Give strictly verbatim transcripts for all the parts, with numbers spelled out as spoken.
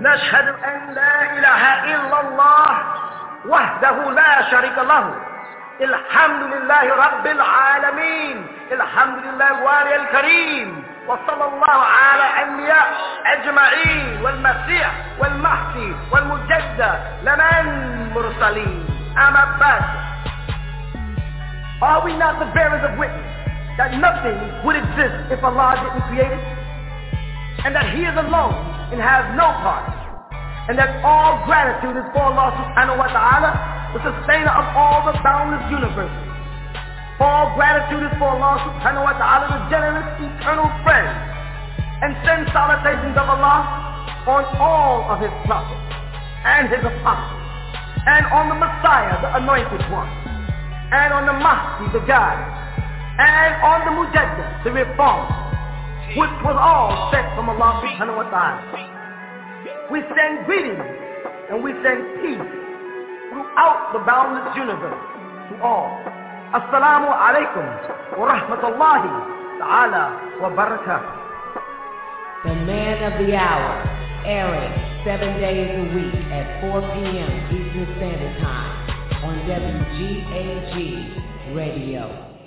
نشهد أن لا إله إلا الله وحده لا شريك له الحمد لله رب العالمين الحمد لله الوالي الكريم وصلى الله على الأنبياء أجمعين والمسيح والمهدي والمجدد لمن مرسلين أما بعد. Are we not the bearers of witness that nothing would exist if Allah didn't create it? And that He is alone and has no part? And that all gratitude is for Allah subhanahu wa ta'ala, the sustainer of all the boundless universes. All gratitude is for Allah subhanahu wa ta'ala, the generous eternal friend. And send salutations of Allah on all of His prophets and His apostles, and on the Messiah, the anointed one, and on the Mahdi, the guide, and on the Mujaddid, the reformer, which was all sent from Allah subhanahu wa ta'ala. We send greetings and we send peace throughout the boundless universe to all. Assalamu alaikum wa rahmatullahi ta'ala wa barakatuh. The man of the hour, airing seven days a week at four p.m. Eastern Standard Time on W G A G Radio.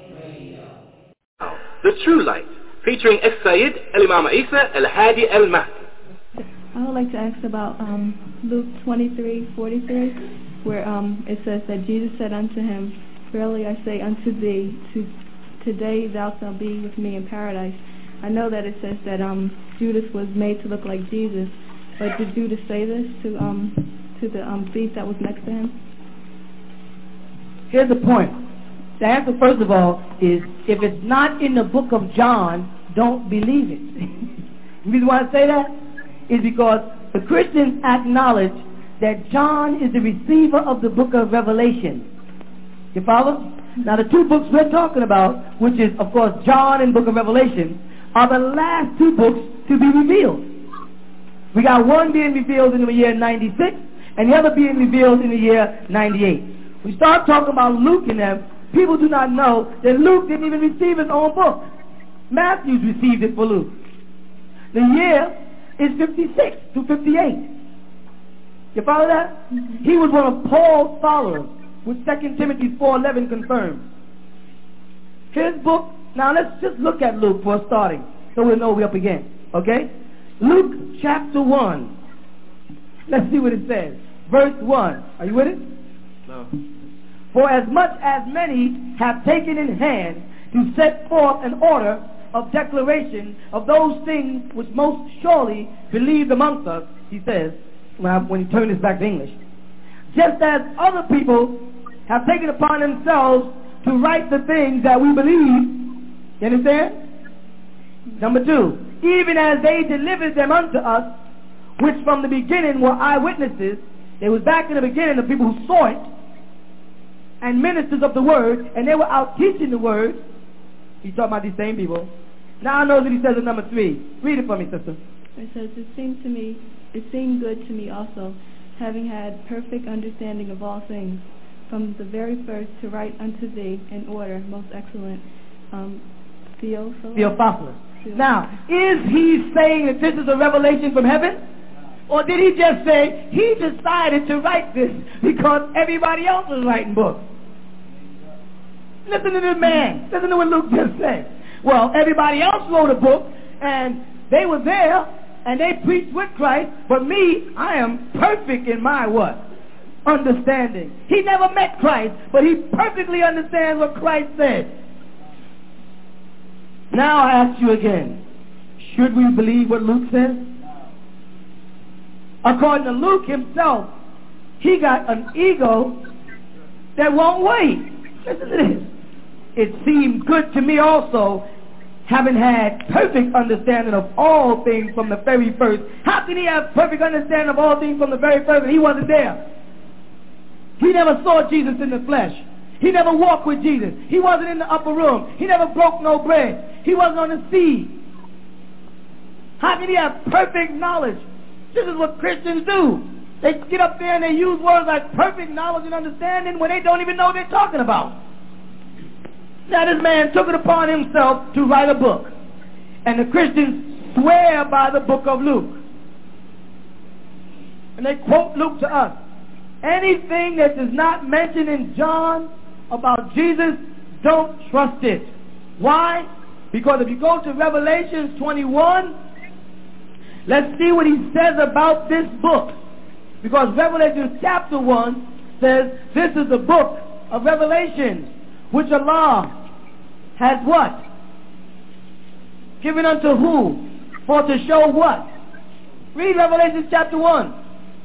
The True Light, featuring As-Sayyid Al-Imam Isa Al-Hadi Al-Mahdi. I would like to ask about um, Luke twenty-three forty-three, where um, it says that Jesus said unto him, "Verily I say unto thee, to, today thou shalt be with me in paradise." I know that it says that um, Judas was made to look like Jesus, but did Judas say this to um, to the um, thief that was next to him? Here's the point. The answer, first of all, is if it's not in the book of John, don't believe it. The reason why I say that is because the Christians acknowledge that John is the receiver of the book of Revelation. You follow? Now the two books we're talking about, which is of course John and book of Revelation, are the last two books to be revealed. We got one being revealed in the year ninety-six and the other being revealed in the year ninety-eight. We start talking about Luke and them, people do not know that Luke didn't even receive his own book. Matthew received it for Luke. The year is fifty-six to fifty-eight. You follow that? Mm-hmm. He was one of Paul's followers, which Second Timothy four eleven confirms. His book, now let's just look at Luke for starting, so we'll know we're up again, okay? Luke chapter one. Let's see what it says. Verse one. Are you with it? No. For as much as many have taken in hand to set forth an order of declaration of those things which most surely believed amongst us, he says, when, I, when he turned this back to English, just as other people have taken upon themselves to write the things that we believe, you understand? Number two, even as they delivered them unto us, which from the beginning were eyewitnesses. They was back in the beginning the people who saw it, and ministers of the word, and they were out teaching the word. He's talking about these same people. Now I know that he says in number three. Read it for me, sister. It says, it seemed to me, it seemed good to me also, having had perfect understanding of all things, from the very first to write unto thee in order, most excellent, um, Theophilus. Theophilus. Now, is he saying that this is a revelation from heaven? Or did he just say he decided to write this because everybody else was writing books? Listen to this man. Listen to what Luke just said. Well, everybody else wrote a book, and they were there, and they preached with Christ, but me, I am perfect in my what? Understanding. He never met Christ, but he perfectly understands what Christ said. Now I ask you again, should we believe what Luke says? According to Luke himself, he got an ego that won't wait. Listen to this. It seemed good to me also, having had perfect understanding of all things from the very first. How can he have perfect understanding of all things from the very first and he wasn't there? He never saw Jesus in the flesh. He never walked with Jesus. He wasn't in the upper room. He never broke no bread. He wasn't on the sea. How can he have perfect knowledge? This is what Christians do. They get up there and they use words like perfect knowledge and understanding when they don't even know what they're talking about. Now this man took it upon himself to write a book. And the Christians swear by the book of Luke. and they quote Luke to us. Anything that is not mentioned in John about Jesus, don't trust it. Why? Because if you go to Revelation twenty-one, let's see what he says about this book. Because Revelation chapter one says, this is the book of Revelation, which Allah has what? Given unto who? For to show what? Read Revelation chapter one.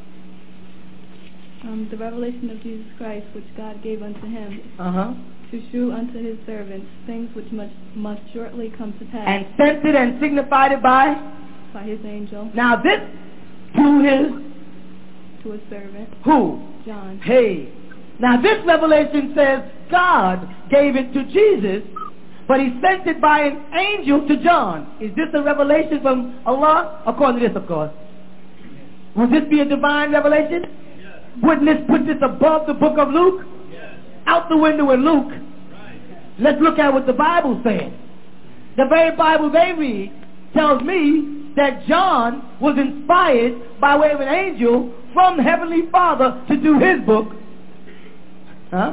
Um, the revelation of Jesus Christ, which God gave unto him, Uh-huh. to shew unto his servants things which must, must shortly come to pass. And sent it and signified it by? By his angel. Now this to his? To his servant. Who? John. Hey. Now this revelation says God gave it to Jesus, but he sent it by an angel to John. Is this a revelation from Allah? According to this, of course. Would this be a divine revelation? Yes. Wouldn't this put this above the book of Luke? Yes. Out the window in Luke. Right. Let's look at what the Bible says. The very Bible they read tells me that John was inspired by way of an angel from the Heavenly Father to do his book. Huh?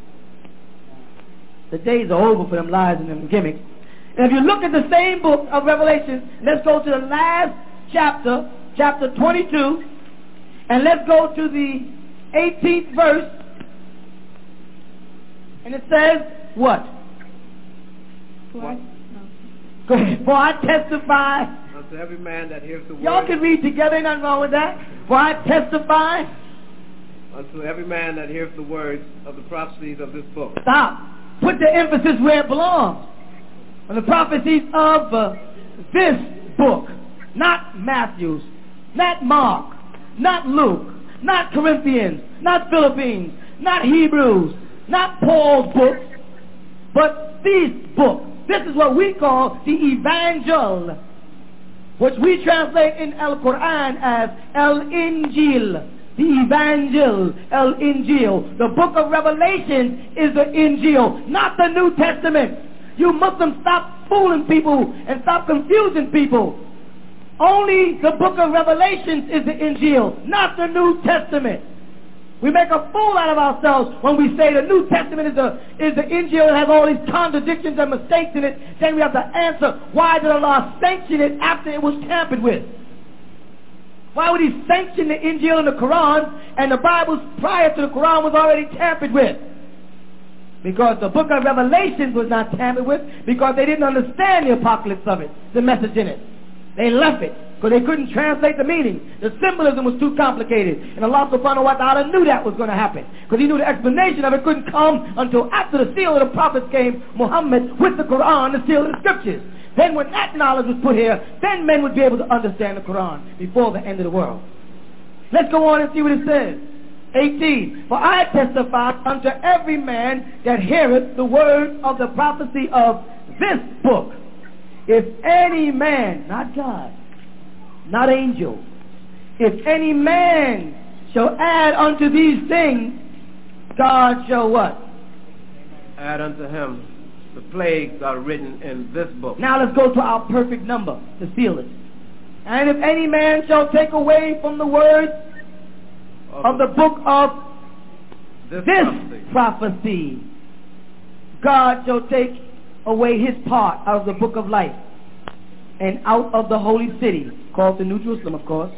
The days are over for them lies and them gimmicks. And if you look at the same book of Revelation, let's go to the last chapter, chapter twenty-two, and let's go to the eighteenth verse. And it says, what? What? Go ahead. For I testify. Unto every man that hears the word. Y'all can read together, ain't nothing wrong with that. For I testify. Unto every man that hears the words of the prophecies of this book. Stop. Put the emphasis where it belongs. On the prophecies of uh, this book. Not Matthew's. Not Mark. Not Luke. Not Corinthians. Not Philippines. Not Hebrews. Not Paul's books. But these books. This is what we call the Evangel, which we translate in Al-Quran as El-Injil. The Evangel, El-Injil. The book of Revelation is the Injil, not the New Testament. You Muslims, stop fooling people and stop confusing people. Only the book of Revelations is the Injil, not the New Testament. We make a fool out of ourselves when we say the New Testament is the, is the Injil and has all these contradictions and mistakes in it. Then we have to answer, why did Allah sanction it after it was tampered with? Why would he sanction the Injil and the Quran and the Bibles prior to the Quran was already tampered with? Because the book of Revelations was not tampered with, because they didn't understand the apocalypse of it, the message in it. They left it because they couldn't translate the meaning. The symbolism was too complicated. And Allah subhanahu wa ta'ala knew that was going to happen, because he knew the explanation of it couldn't come until after the seal of the prophets came, Muhammad, with the Quran, the seal of the scriptures. Then when that knowledge was put here, then men would be able to understand the Quran before the end of the world. Let's go on and see what it says. eighteen. For I testify unto every man that heareth the word of the prophecy of this book. If any man, not God, not angel, if any man shall add unto these things, God shall what? Add unto him the plagues are written in this book. Now let's go to our perfect number to seal it. And if any man shall take away from the words of, of the book of this, this prophecy. prophecy, God shall take away his part out of the book of life and out of the holy city, called the New Jerusalem, of course,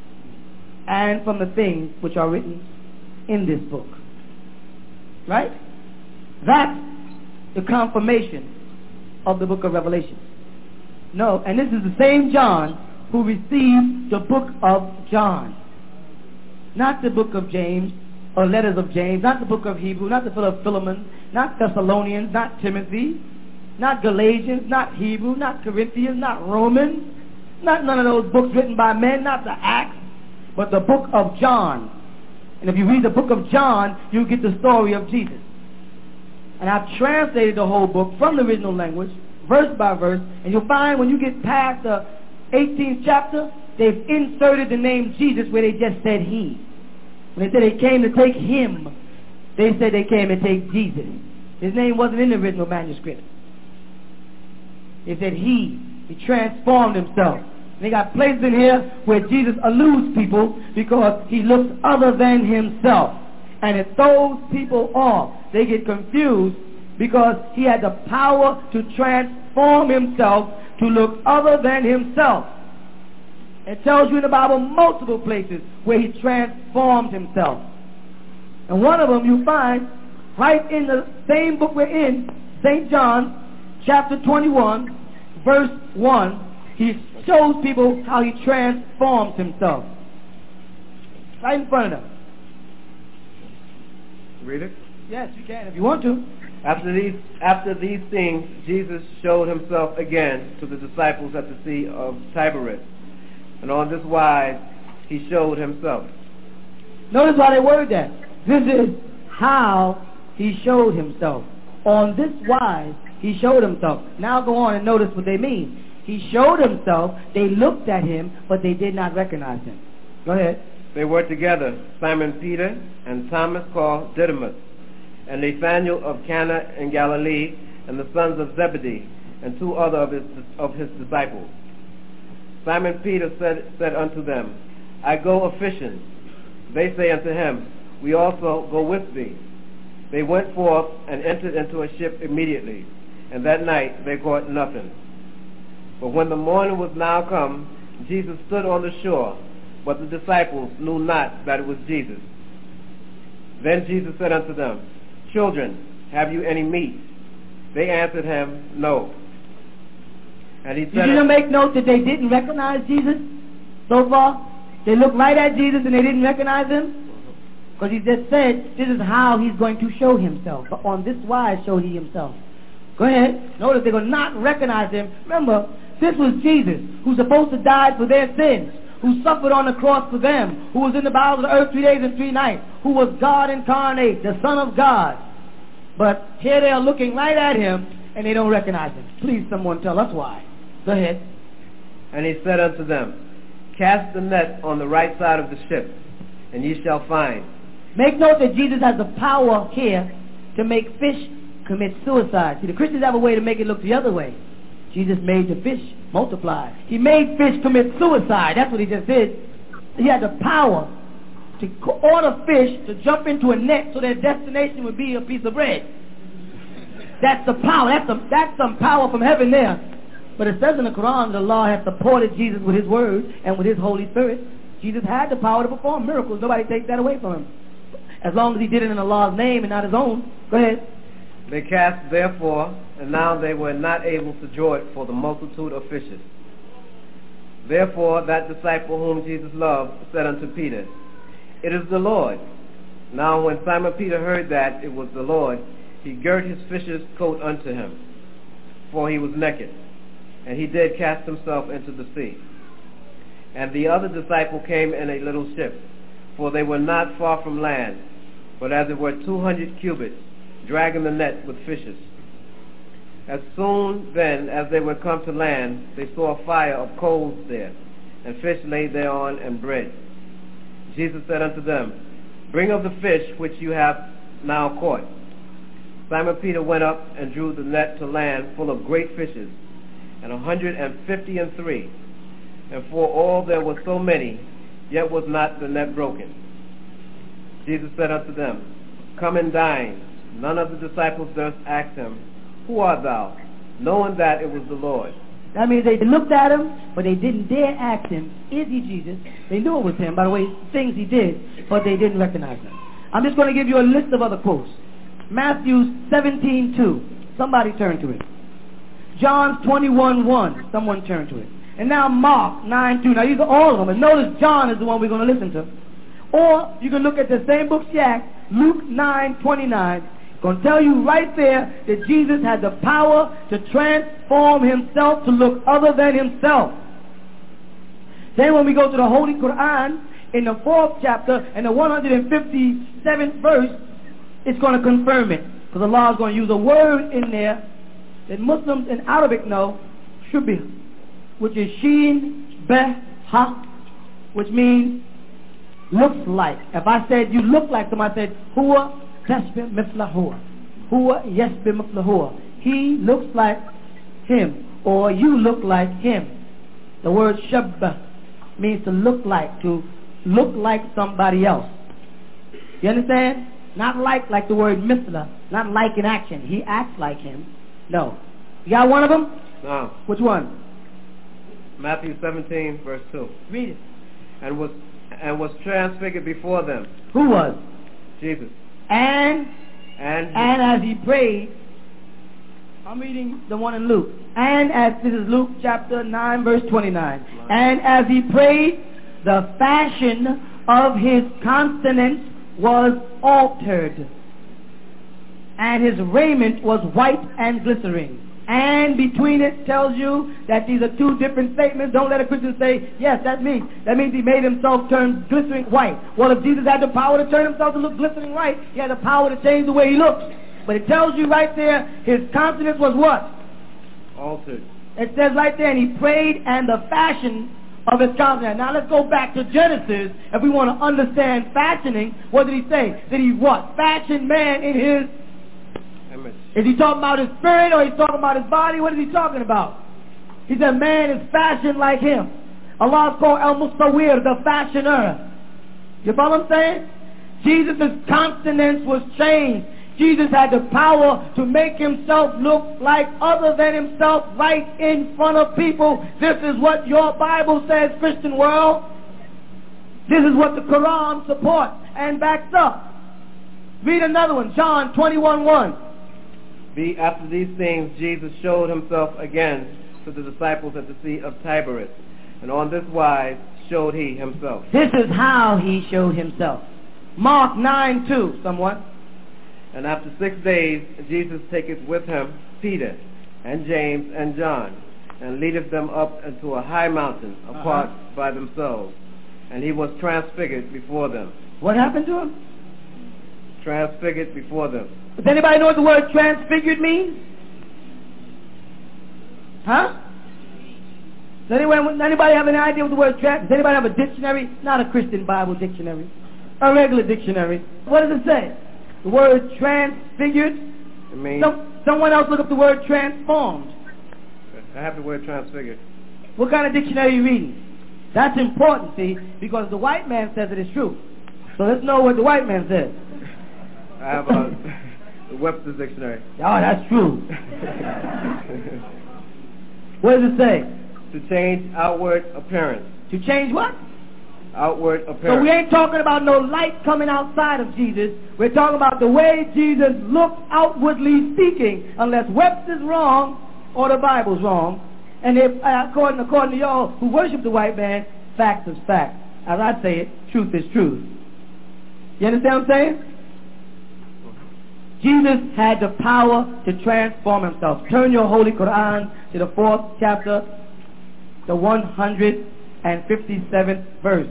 and from the things which are written in this book. Right? That's the confirmation of the book of Revelation. No, and this is the same John who received the book of John. Not the book of James or letters of James, not the book of Hebrew, not the book of Philemon, not Thessalonians, not Timothy, not Galatians, not Hebrew, not Corinthians, not Romans, not none of those books written by men, not the Acts, but the book of John. And if you read the book of John, you get the story of Jesus. And I've translated the whole book from the original language, verse by verse, and you'll find when you get past the eighteenth chapter, they've inserted the name Jesus where they just said he. When they said they came to take him, they said they came to take Jesus. His name wasn't in the original manuscript. They said he. He transformed himself And they got places in here where Jesus alludes people because he looks other than himself. And it throws people off. They get confused because he had the power to transform himself to look other than himself. It tells you in the Bible multiple places where he transformed himself. And one of them you find right in the same book we're in, Saint John, chapter twenty-one, verse one. He shows people how he transforms himself. Right in front of them. Read it? Yes, you can if you want to. After these, after these things, Jesus showed himself again to the disciples at the Sea of Tiberias. And on this wise he showed himself. Notice why they word that. This is how he showed himself. On this wise he showed himself. Now go on and notice what they mean. He showed himself, they looked at him, but they did not recognize him. Go ahead. They were together, Simon Peter and Thomas called Didymus, and Nathanael of Cana in Galilee, and the sons of Zebedee, and two other of his, of his disciples. Simon Peter said, said unto them, I go a-fishing. They say unto him, we also go with thee. They went forth and entered into a ship immediately, and that night they caught nothing. But when the morning was now come, Jesus stood on the shore, but the disciples knew not that it was Jesus. Then Jesus said unto them, Children, have you any meat? They answered him, No. And he said, Did you make note that they didn't recognize Jesus so far? They looked right at Jesus and they didn't recognize him? Because he just said, this is how he's going to show himself. But on this wise showed he himself. Go ahead. Notice they will not recognize him. Remember, this was Jesus, who's supposed to die for their sins, who suffered on the cross for them, who was in the bowels of the earth three days and three nights, who was God incarnate, the Son of God. But here they are looking right at him, and they don't recognize him. Please, someone tell us why. Go ahead. And he said unto them, Cast the net on the right side of the ship, and ye shall find. Make note that Jesus has the power here to make fish commit suicide. See, the Christians have a way to make it look the other way. Jesus made the fish multiply. He made fish commit suicide. That's what he just did. He had the power to order fish to jump into a net so their destination would be a piece of bread. That's the power. That's some, that's some power from heaven there. But it says in the Quran, the law has supported Jesus with his word and with his Holy Spirit. Jesus had the power to perform miracles. Nobody takes that away from him. As long as he did it in Allah's name and not his own. Go ahead. They cast therefore, and now they were not able to draw it for the multitude of fishes. Therefore that disciple whom Jesus loved said unto Peter, It is the Lord. Now when Simon Peter heard that it was the Lord, he girt his fisher's coat unto him, for he was naked, and he did cast himself into the sea. And the other disciple came in a little ship, for they were not far from land, but as it were two hundred cubits, dragging the net with fishes. As soon then as they were come to land, they saw a fire of coals there, and fish laid thereon, and bread. Jesus said unto them, Bring of the fish which you have now caught. Simon Peter went up and drew the net to land full of great fishes, and a hundred and fifty and three. And for all there were so many, yet was not the net broken. Jesus said unto them, Come and dine. None of the disciples durst ask him, Who art thou? Knowing that it was the Lord. That means they looked at him, but they didn't dare ask him, Is he Jesus? They knew it was him by the way things he did, but they didn't recognize him. I'm just going to give you a list of other quotes. Matthew seventeen two. Somebody turn to it. John twenty-one one. Someone turn to it. And now Mark nine two. Now these are all of them. And notice John is the one we're going to listen to. Or you can look at the same book, Shack, Luke nine twenty-nine. Going to tell you right there that Jesus had the power to transform himself to look other than himself. Then when we go to the Holy Quran, in the fourth chapter and the one hundred fifty-seventh verse, it's going to confirm it. Because Allah is going to use a word in there that Muslims in Arabic know, shubih, which is sheen, beh, ha, which means looks like. If I said you look like somebody, I said huwa tashbih mithla huwa, huwa yashbih mithla huwa. He looks like him, or you look like him. The word shabba means to look like, to look like somebody else. You understand? Not like, like the word mithla, not like in action. He acts like him. No. You got one of them? No. Which one? Matthew seventeen, verse two. Read it. And was and was transfigured before them. Who was? Jesus. And And and as he prayed, I'm reading the one in Luke. And as this is Luke chapter nine, verse twenty-nine. And as he prayed, the fashion of his countenance was altered, and his raiment was white and glittering. And between it tells you that these are two different statements. Don't let a Christian say, yes, that means that means he made himself turn glittering white. Well, if Jesus had the power to turn himself to look glittering white, he had the power to change the way he looks. But it tells you right there, his countenance was what? Altered. It says right there, and he prayed, and the fashion of his countenance. Now let's go back to Genesis. If we want to understand fashioning, what did he say? Did he what? Fashion man in his image. Is he talking about his spirit or he's talking about his body? What is he talking about? He said man is fashioned like him. Allah is called Al-Mustawir, the fashioner. You follow what I'm saying? Jesus' countenance was changed. Jesus had the power to make himself look like other than himself right in front of people. This is what your Bible says, Christian world. This is what the Quran supports and backs up. Read another one, John twenty-one one. Be after these things, Jesus showed himself again to the disciples at the Sea of Tiberias, and on this wise showed he himself. This is how he showed himself. Mark nine two, someone. And after six days, Jesus taketh with him Peter and James and John, and leadeth them up into a high mountain apart uh-huh. by themselves. And he was transfigured before them. What happened to him? Transfigured before them. Does anybody know what the word transfigured means? Huh? Does anyone, anybody have any idea what the word trans? Does anybody have a dictionary? Not a Christian Bible dictionary. A regular dictionary. What does it say? The word transfigured. It means Some, someone else look up the word transformed. I have the word transfigured. What kind of dictionary are you reading? That's important, see, because the white man says it is true. So let's know what the white man says. I have uh, the Webster's Dictionary. Oh, that's true. What does it say? To change outward appearance. To change what? Outward appearance. So we ain't talking about no light coming outside of Jesus. We're talking about the way Jesus looked outwardly speaking, unless Webster's wrong or the Bible's wrong. And if, according, according to y'all who worship the white man, fact is fact. As I say it, truth is truth. You understand what I'm saying? Jesus had the power to transform himself. Turn your Holy Quran to the fourth chapter, the one hundred fifty-seventh verse.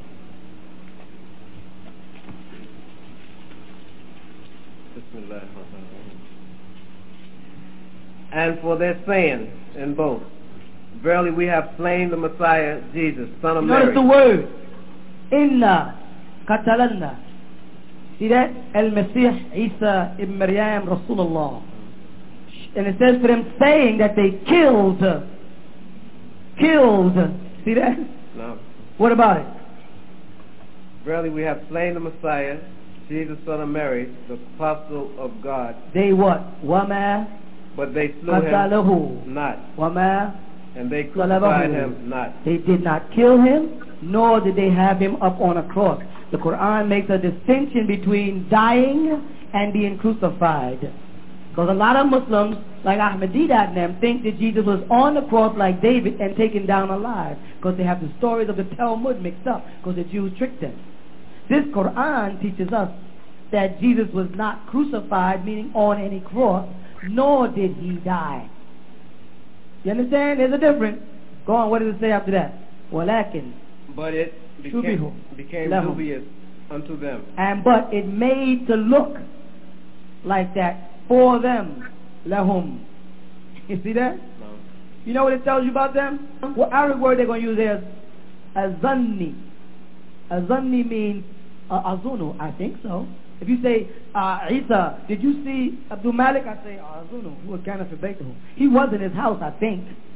And for their saying in both, verily we have slain the Messiah, Jesus, son of Mary. Notice the word, Inna Qatalanna. See that? Al-Masih Isa ibn Maryam Rasulullah. And it says for them saying that they killed. Killed. See that? No. What about it? Verily we have slain the Messiah, Jesus, son of Mary, the apostle of God. They what? Wama But they slew qatalahu him not. Wama And they crucified salabahu. him not. They did not kill him, nor did they have him up on a cross. The Quran makes a distinction between dying and being crucified. Because a lot of Muslims, like Ahmadiyya and them, think that Jesus was on the cross like David and taken down alive. Because they have the stories of the Talmud mixed up, because the Jews tricked them. This Quran teaches us that Jesus was not crucified, meaning on any cross, nor did he die. You understand? There's a difference. Go on, what does it say after that? وَلَكِنْ But it became, became dubious unto them. And but it made to look like that for them. Lahum. You see that? No. You know what it tells you about them? What Arabic word they're going to use there is azanni. Azanni means uh, azunu. I think so. If you say, uh, Isa, did you see Abdul Malik? I say, azunu. He was kind of He was in his house, I think.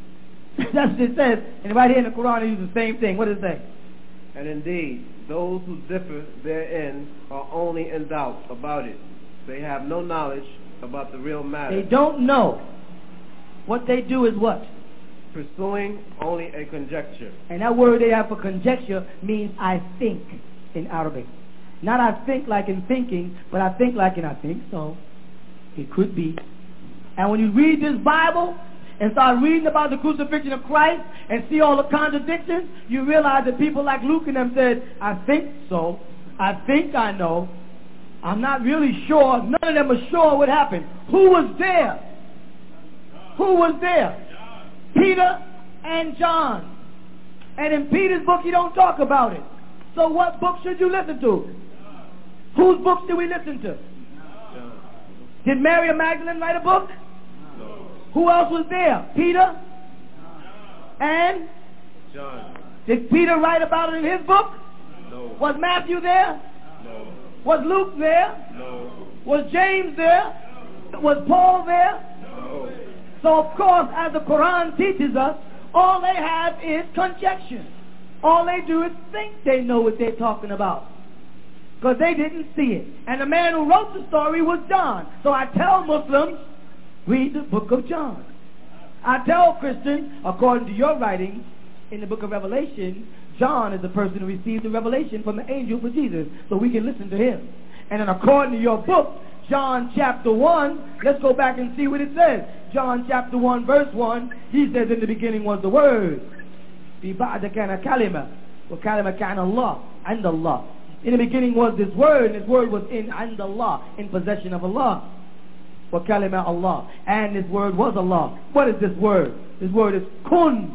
That's what it says. And right here in the Quran, it uses the same thing. What does it say? And indeed, those who differ therein are only in doubt about it. They have no knowledge about the real matter. They don't know. What they do is what? Pursuing only a conjecture. And that word they have for conjecture means I think in Arabic. Not I think like in thinking, but I think like in I think so. It could be. And when you read this Bible and start reading about the crucifixion of Christ and see all the contradictions, you realize that people like Luke and them said, I think so. I think I know. I'm not really sure. None of them are sure what happened. Who was there? Who was there? Peter and John. And in Peter's book, he don't talk about it. So what book should you listen to? Whose books do we listen to? Did Mary Magdalene write a book? No. Who else was there? Peter? And? John. Did Peter write about it in his book? No. Was Matthew there? No. Was Luke there? No. Was James there? Was Paul there? No. So of course, as the Quran teaches us, all they have is conjecture. All they do is think they know what they're talking about, because they didn't see it. And the man who wrote the story was John. So I tell Muslims, read the book of John. I tell Christians, according to your writings in the book of Revelation, John is the person who received the revelation from the angel for Jesus, so we can listen to him. And then according to your book, John chapter one, let's go back and see what it says. John chapter one verse one, he says, in the beginning was the Word. في بعد كان كلمة وكلمة كان الله عند الله. In the beginning was this Word, and this Word was in عند Allah, in possession of Allah. وكلمة Allah, and this Word was Allah. What is this Word? This Word is kun.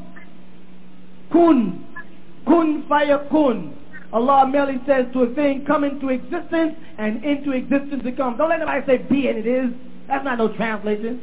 Kun. Kun fayakun. Allah merely says to a thing, come into existence, and into existence it comes. Don't let anybody say be and it is. That's not no translation.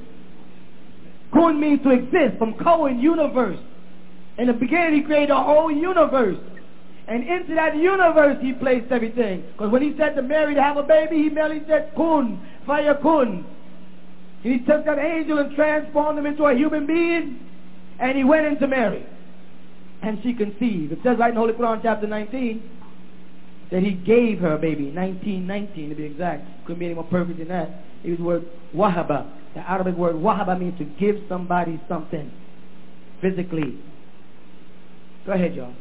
Kun means to exist, from Cohen, universe. In the beginning he created a whole universe. And into that universe he placed everything. Because when he said to Mary to have a baby, he merely said kun, fayakun. And he took that angel and transformed him into a human being, and he went into Mary. And she conceived. It says right in Holy Quran chapter nineteen that he gave her a baby. nineteen nineteen to be exact. Couldn't be any more perfect than that. It was the word wahaba. The Arabic word wahaba means to give somebody something physically. Go ahead, y'all.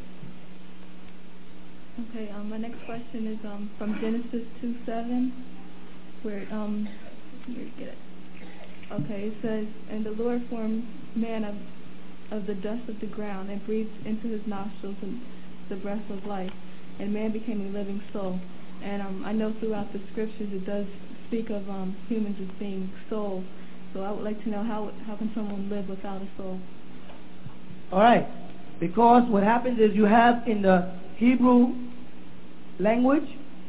Okay, um, my next question is um, from Genesis two seven, where, um, let me get it. Okay, it says, and the Lord formed man of, of the dust of the ground and breathed into his nostrils the breath of life, and man became a living soul. And um, I know throughout the scriptures it does speak of um, humans as being souls. So I would like to know how how can someone live without a soul? All right. Because what happens is you have in the Hebrew language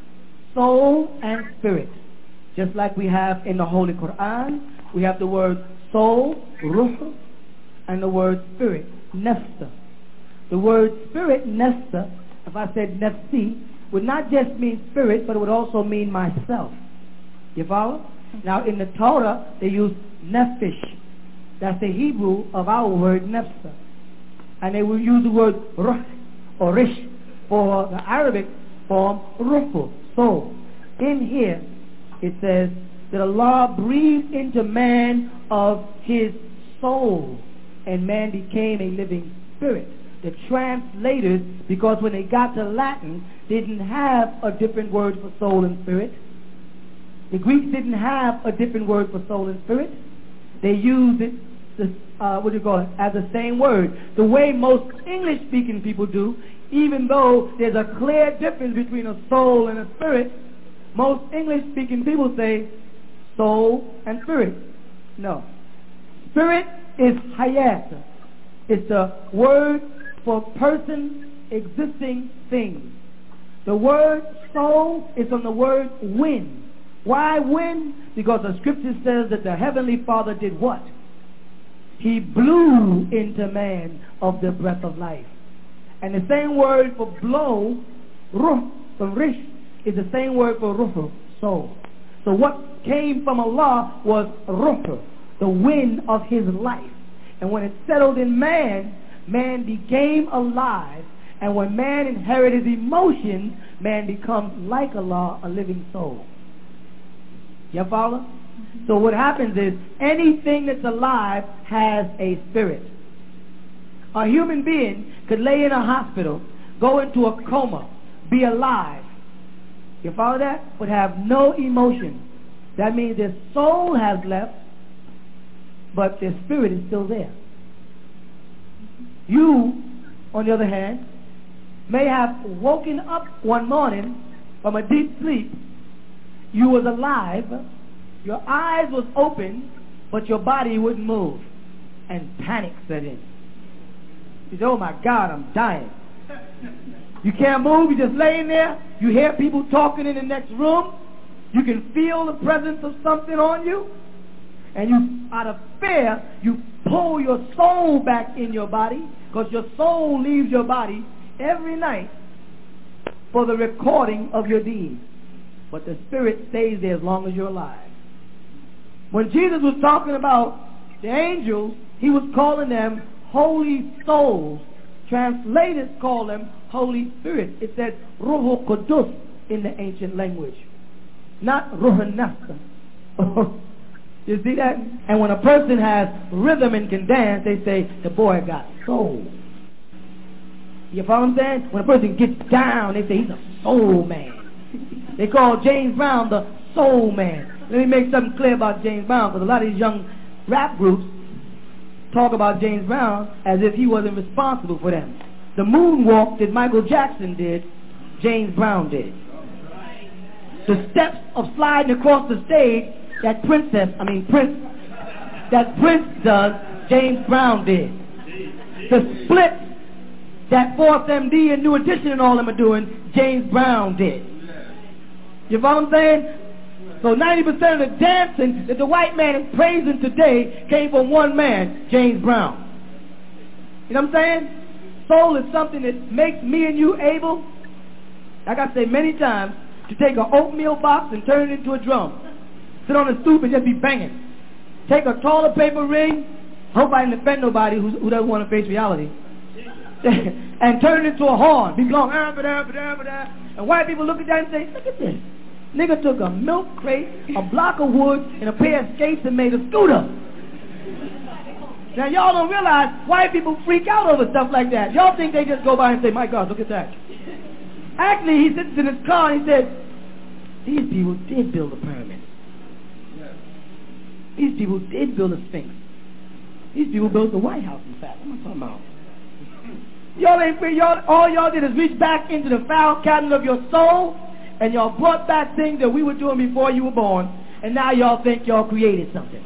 soul and spirit. Just like we have in the Holy Quran, we have the word soul, ruh, and the word spirit, nafsa. The word spirit, nafsa, if I said nafsi, would not just mean spirit, but it would also mean myself. You follow? Now in the Torah, they use nephish. That's the Hebrew of our word nafsa. And they will use the word ruh or rish for the Arabic form ruhu, soul. In here, it says that Allah breathed into man of his soul, and man became a living spirit. The translators, because when they got to Latin, didn't have a different word for soul and spirit. The Greeks didn't have a different word for soul and spirit. They used it, the, uh, what do you call it, as the same word. The way most English-speaking people do, even though there's a clear difference between a soul and a spirit, most English-speaking people say soul and spirit. No. Spirit is hayat. It's the word for person, existing things. The word soul is from the word wind. Why wind? Because the scripture says that the Heavenly Father did what? He blew into man of the breath of life. And the same word for blow, ruh, from rish, is the same word for ruh, soul. So what came from Allah was ruh, the wind of his life. And when it settled in man, man became alive. And when man inherited emotions, man becomes like Allah, a living soul. You follow? Mm-hmm. So what happens is anything that's alive has a spirit. A human being could lay in a hospital, go into a coma, be alive. You follow that? But have no emotion. That means their soul has left, but their spirit is still there. You, on the other hand, may have woken up one morning from a deep sleep. You was alive, your eyes was open, but your body wouldn't move, and panic set in. You say, oh my God, I'm dying. You can't move, you're just laying there. You hear people talking in the next room. You can feel the presence of something on you. And you, out of fear, you pull your soul back in your body, because your soul leaves your body every night for the recording of your deeds. But the spirit stays there as long as you're alive. When Jesus was talking about the angels, he was calling them holy souls. Translators call them Holy Spirit. It said Ruh Qudus in the ancient language, not Ruh Nafs. You see that? And when a person has rhythm and can dance, they say the boy got soul. You follow what I'm saying? When a person gets down, they say he's a soul man. They call James Brown the soul man. Let me make something clear about James Brown, because a lot of these young rap groups talk about James Brown as if he wasn't responsible for them. The moonwalk that Michael Jackson did, James Brown did. The steps of sliding across the stage that princess, I mean Prince, that Prince does, James Brown did. The split that Force M D and New Edition and all them are doing, James Brown did. You follow what I'm saying? So ninety percent of the dancing that the white man is praising today came from one man, James Brown. You know what I'm saying? Soul is something that makes me and you able, like I say many times, to take an oatmeal box and turn it into a drum. Sit on the stoop and just be banging. Take a toilet paper ring, I hope I didn't offend nobody who, who doesn't want to face reality, and turn it into a horn. Be blowing, ah, ba da, ba da, ba da. And white people look at that and say, look at this. Nigga took a milk crate, a block of wood, and a pair of skates and made a scooter. Now y'all don't realize white people freak out over stuff like that. Y'all think they just go by and say, my God, look at that. Actually, he sits in his car and he said, these people did build a pyramid. These people did build a Sphinx. These people built the White House, in fact. What am I talking about? Y'all ain't free. Y'all, all y'all did is reach back into the file cabinet of your soul, and y'all brought back things that we were doing before you were born, and now y'all think y'all created something.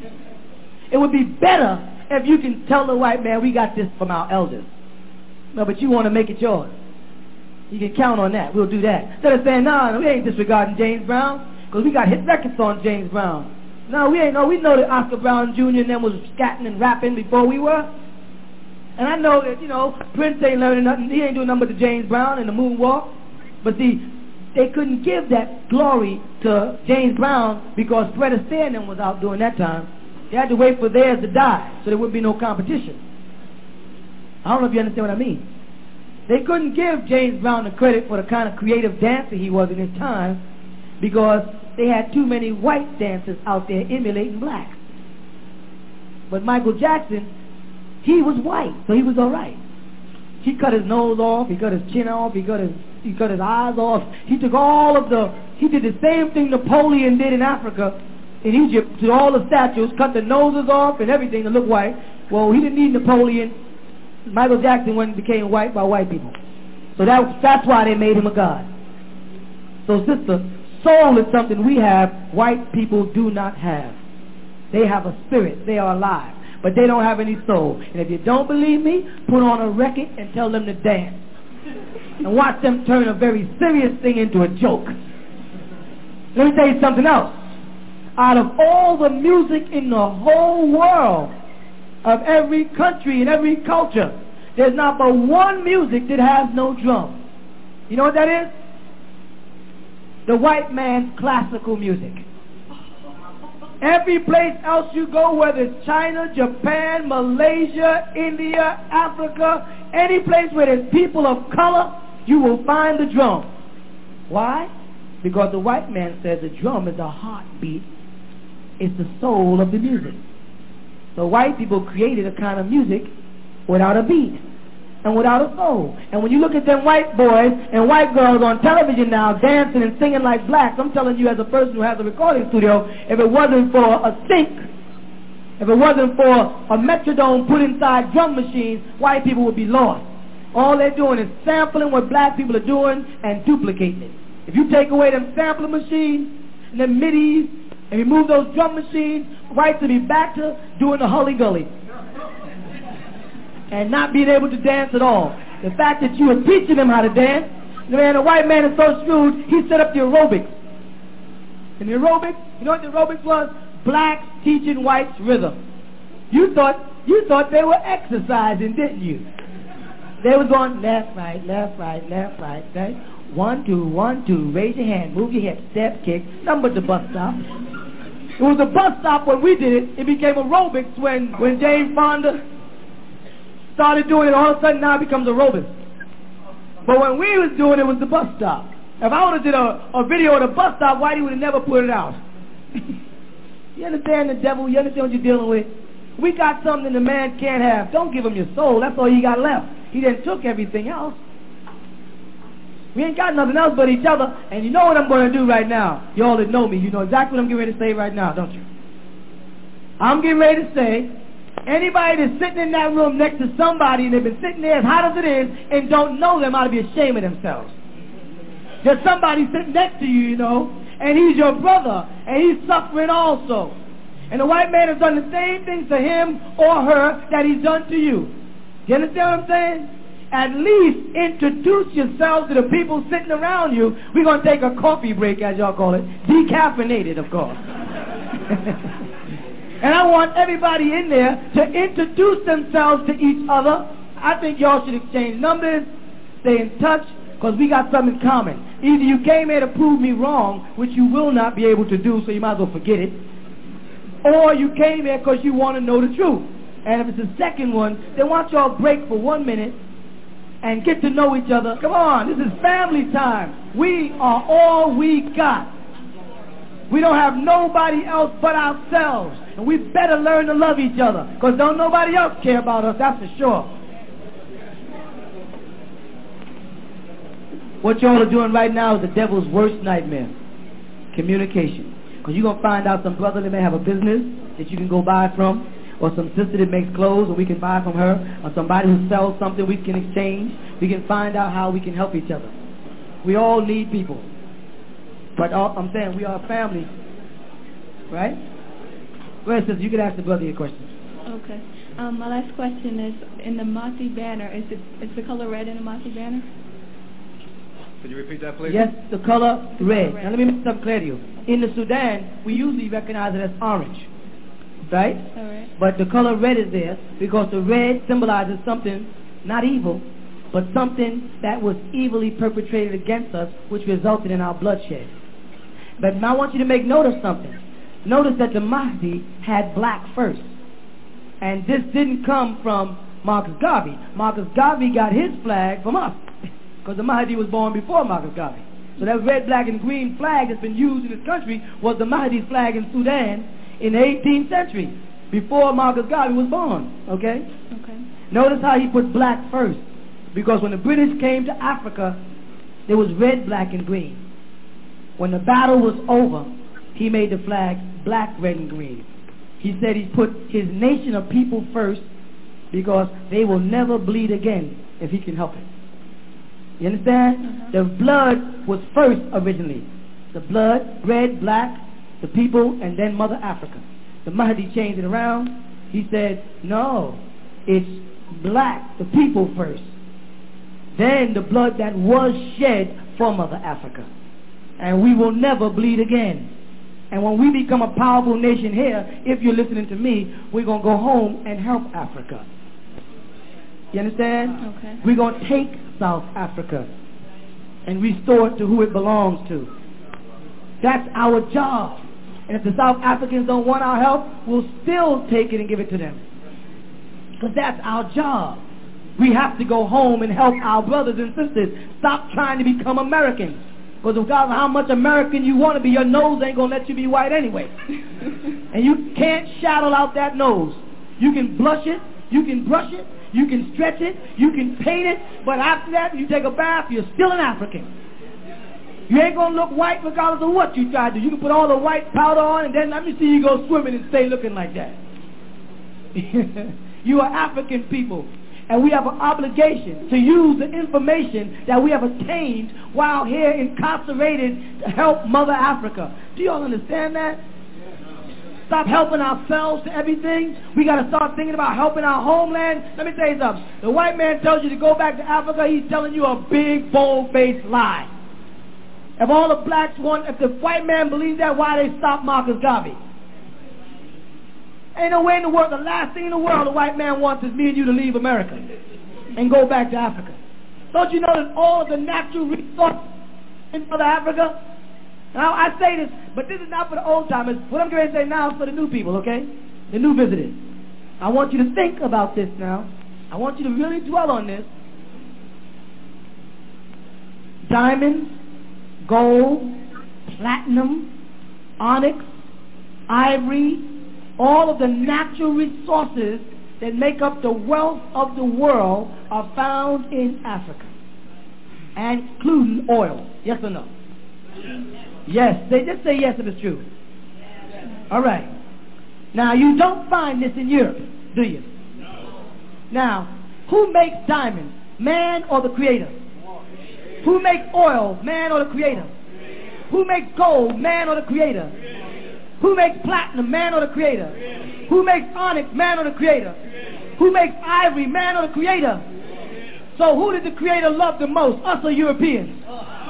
It would be better if you can tell the white man, we got this from our elders. No, but you want to make it yours. You can count on that. We'll do that. Instead of saying, no, no, we ain't disregarding James Brown, because we got hit records on James Brown. No, we ain't know. We know that Oscar Brown Junior and them was scatting and rapping before we were. And I know that, you know, Prince ain't learning nothing. He ain't doing nothing but the James Brown and the moonwalk. But see, they couldn't give that glory to James Brown because Fred Astaire and them was out during that time. They had to wait for theirs to die, so there wouldn't be no competition. I don't know if you understand what I mean. They couldn't give James Brown the credit for the kind of creative dancer he was in his time because they had too many white dancers out there emulating blacks. But Michael Jackson, he was white, so he was all right. He cut his nose off, he cut his chin off, he cut his he cut his eyes off. He took all of the, he did the same thing Napoleon did in Africa, in Egypt, to all the statues, cut the noses off and everything to look white. Well, he didn't need Napoleon. Michael Jackson went and became white by white people. So that, that's why they made him a god. So sister, soul is something we have, white people do not have. They have a spirit, they are alive, but they don't have any soul. And if you don't believe me, put on a record and tell them to dance. And watch them turn a very serious thing into a joke. Let me tell you something else. Out of all the music in the whole world, of every country and every culture, there's not but one music that has no drum. You know what that is? The white man's classical music. Every place else you go, whether it's China, Japan, Malaysia, India, Africa, any place where there's people of color, you will find the drum. Why? Because the white man says the drum is the heartbeat. It's the soul of the music. So white people created a kind of music without a beat and without a soul. And when you look at them white boys and white girls on television now dancing and singing like blacks, I'm telling you as a person who has a recording studio, if it wasn't for a sync, if it wasn't for a metronome put inside drum machines, white people would be lost. All they're doing is sampling what black people are doing and duplicating it. If you take away them sampling machines and them midis and remove those drum machines, whites will be back to doing the hully gully and not being able to dance at all. The fact that you are teaching them how to dance, the man, the white man is so shrewd, he set up the aerobics. And the aerobics, you know what the aerobics was? Blacks teaching whites rhythm. You thought you thought they were exercising, didn't you? They was going left, right, left, right, left, right, right. One, two, one, two. Raise your hand, move your hip, step, kick. Nothing but the bus stop. It was a bus stop when we did it. It became aerobics when when Jane Fonda started doing it. All of a sudden now it becomes aerobics. But when we was doing it, it was the bus stop. If I would have did a, a video of the bus stop, Whitey would have never put it out. You understand the devil? You understand what you're dealing with? We got something the man can't have. Don't give him your soul. That's all he got left. He then took everything else. We ain't got nothing else but each other. And you know what I'm going to do right now. You all that know me, you know exactly what I'm getting ready to say right now, don't you? I'm getting ready to say, anybody that's sitting in that room next to somebody and they've been sitting there as hot as it is and don't know them ought to be ashamed of themselves. There's somebody sitting next to you, you know, and he's your brother, and he's suffering also. And the white man has done the same things to him or her that he's done to you. You understand what I'm saying? At least introduce yourselves to the people sitting around you. We're going to take a coffee break, as y'all call it. Decaffeinated, of course. And I want everybody in there to introduce themselves to each other. I think y'all should exchange numbers, stay in touch, because we got something in common. Either you came here to prove me wrong, which you will not be able to do, so you might as well forget it, or you came here because you want to know the truth. And if it's the second one, then why don't y'all break for one minute and get to know each other. Come on, this is family time. We are all we got. We don't have nobody else but ourselves. And we better learn to love each other, because don't nobody else care about us, that's for sure. What y'all are doing right now is the devil's worst nightmare. Communication. Because you're going to find out some brother that may have a business that you can go buy from, or some sister that makes clothes and we can buy from her, or somebody who sells something we can exchange. We can find out how we can help each other. We all need people. But all, I'm saying we are a family. Right? Go ahead, sister. You can ask the brother your question. Okay. Um, my last question is, in the Mahdi banner, is, it, is the color red in the Mahdi banner? Could you repeat that, please? Yes, the color red. red. Now let me make something clear to you. In the Sudan, we usually recognize it as orange. Right? All right. But the color red is there because the red symbolizes something, not evil, but something that was evilly perpetrated against us, which resulted in our bloodshed. But now I want you to make note of something. Notice that the Mahdi had black first. And this didn't come from Marcus Garvey. Marcus Garvey got his flag from us, because the Mahdi was born before Marcus Garvey. So that red, black, and green flag that's been used in this country was the Mahdi's flag in Sudan in the eighteenth century, before Marcus Garvey was born. Okay? Okay. Notice how he put black first. Because when the British came to Africa, there was red, black, and green. When the battle was over, he made the flag black, red, and green. He said he put his nation of people first because they will never bleed again if he can help it. You understand? Uh-huh. The blood was first originally. The blood, red, black, the people, and then Mother Africa. The Mahdi changed it around. He said, no, it's black, the people first. Then the blood that was shed for Mother Africa. And we will never bleed again. And when we become a powerful nation here, if you're listening to me, we're going to go home and help Africa. You understand? Okay. We're going to take South Africa and restore it to who it belongs to. That's our job. And if the South Africans don't want our help, we'll still take it and give it to them. Because that's our job. We have to go home and help our brothers and sisters. Stop trying to become Americans. Because regardless of how much American you want to be, your nose ain't going to let you be white anyway. And you can't shadow out that nose. You can blush it, you can brush it, you can stretch it, you can paint it, but after that, you take a bath, you're still an African. You ain't going to look white regardless of what you try to do. You can put all the white powder on, and then let me see you go swimming and stay looking like that. You are African people. And we have an obligation to use the information that we have attained while here incarcerated to help Mother Africa. Do you all understand that? Stop helping ourselves to everything. We got to start thinking about helping our homeland. Let me tell you something. The white man tells you to go back to Africa. He's telling you a big, bold-faced lie. If all the blacks want, if the white man believes that, why they stop Marcus Garvey? Ain't no way in the world. The last thing in the world the white man wants is me and you to leave America and go back to Africa. Don't you know that all of the natural resources in South Africa? Now I say this, but this is not for the old timers. What I'm going to say now is for the new people, okay? The new visitors. I want you to think about this now. I want you to really dwell on this. Diamonds, gold, platinum, onyx, ivory, all of the natural resources that make up the wealth of the world are found in Africa, and including oil. Yes or no? Yes. They just say yes if it's true. All right. Now, you don't find this in Europe, do you? Now, who makes diamonds, man or the Creator? Who makes oil, man or the Creator? Who makes gold, man or the Creator? Who makes platinum, man or the Creator? Who makes onyx, man or the Creator? Who makes ivory, man or the Creator? So who did the Creator love the most, us or Europeans?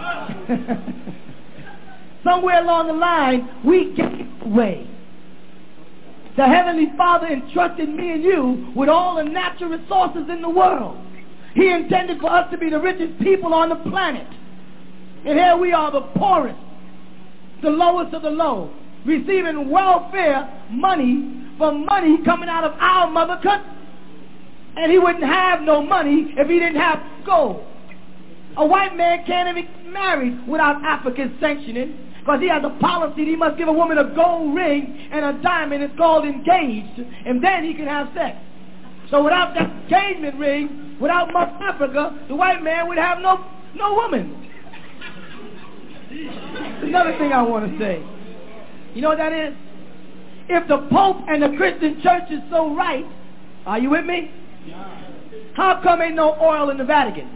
Somewhere along the line, we gave away. The Heavenly Father entrusted me and you with all the natural resources in the world. He intended for us to be the richest people on the planet. And here we are, the poorest, the lowest of the low, receiving welfare money from money coming out of our mother country. And he wouldn't have no money if he didn't have gold. A white man can't even get married without Africa's sanctioning, because he has a policy that he must give a woman a gold ring and a diamond. It's called engaged, and then he can have sex. So without that engagement ring, without Mother Africa, the white man would have no, no woman. Another thing I want to say. You know what that is? If the Pope and the Christian church is so right, are you with me? How come ain't no oil in the Vatican?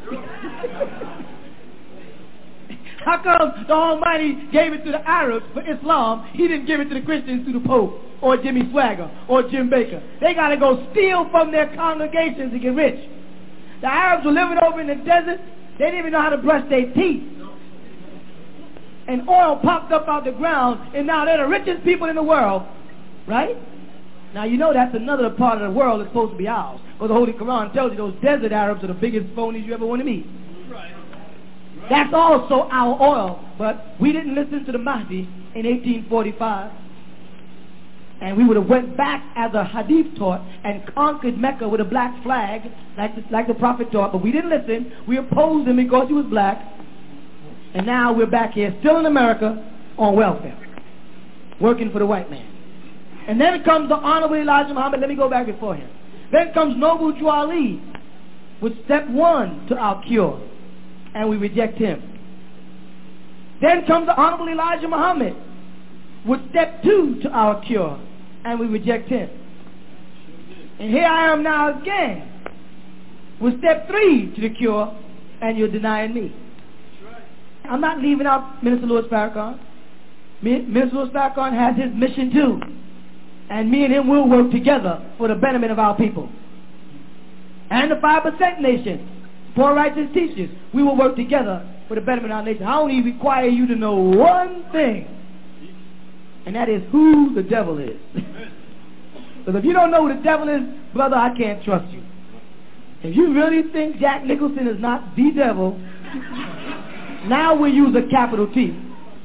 How come the Almighty gave it to the Arabs for Islam? He didn't give it to the Christians through the Pope or Jimmy Swagger or Jim Baker. They got to go steal from their congregations to get rich. The Arabs were living over in the desert. They didn't even know how to brush their teeth. And oil popped up out the ground, and now they're the richest people in the world, right? Now, you know that's another part of the world that's supposed to be ours. Because the Holy Quran tells you those desert Arabs are the biggest phonies you ever want to meet. Right. Right. That's also our oil. But we didn't listen to the Mahdi in eighteen forty-five. And we would have went back as a hadith taught and conquered Mecca with a black flag, like the, like the Prophet taught. But we didn't listen. We opposed him because he was black. And now we're back here, still in America, on welfare, working for the white man. And then comes the Honorable Elijah Muhammad. Let me go back before him. Then comes Noble Drew Ali with step one to our cure, and we reject him. Then comes the Honorable Elijah Muhammad with step two to our cure, and we reject him. And here I am now again with step three to the cure, and you're denying me. I'm not leaving out Minister Louis Farrakhan. Minister Louis Farrakhan has his mission too. And me and him will work together for the betterment of our people. And the five percent nation, poor righteous teachers, we will work together for the betterment of our nation. I only require you to know one thing, and that is who the devil is. Because if you don't know who the devil is, brother, I can't trust you. If you really think Jack Nicholson is not the devil, now we use a capital T.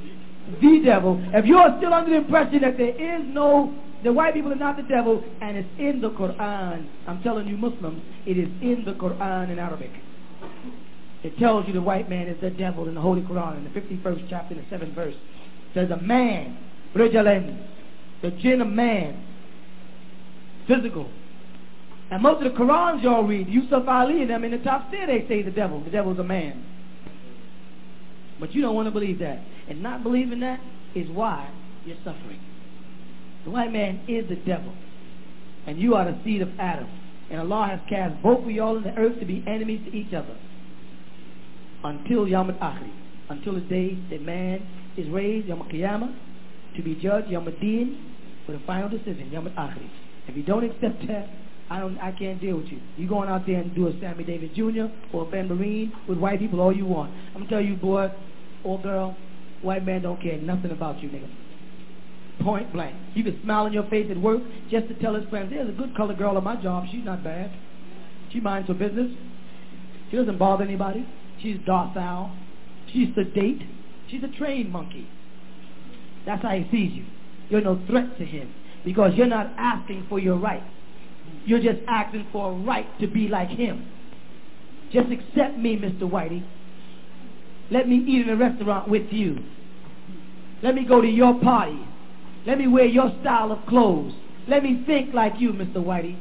the devil. If you're still under the impression that there is no, the white people are not the devil, and it's in the Quran, I'm telling you Muslims, it is in the Quran in Arabic. It tells you the white man is the devil in the Holy Quran, in the fifty-first chapter, in the seventh verse. It says a man, Rajalain, the jinn of man, physical. And most of the Qurans y'all read, Yusuf Ali and them in the top tier, they say the devil. The devil's a man. But you don't want to believe that. And not believing that is why you're suffering. The white man is the devil. And you are the seed of Adam. And Allah has cast both of y'all in the earth to be enemies to each other. Until Yawm al-Akhir. Until the day that man is raised, Yawm al-Qiyamah, to be judged, Yawm al-Din, for the final decision, Yawm al-Akhir. If you don't accept that, I don't. I can't deal with you. You going out there and do a Sammy Davis Junior or a Ben Marine with white people all you want. I'm going to tell you, boy or girl, white man don't care nothing about you, nigga. Point blank. You can smile on your face at work just to tell his friends, there's a good colored girl on my job. She's not bad. She minds her business. She doesn't bother anybody. She's docile. She's sedate. She's a trained monkey. That's how he sees you. You're no threat to him because you're not asking for your rights. You're just asking for a right to be like him. Just accept me, Mister Whitey. Let me eat in a restaurant with you. Let me go to your party. Let me wear your style of clothes. Let me think like you, Mister Whitey.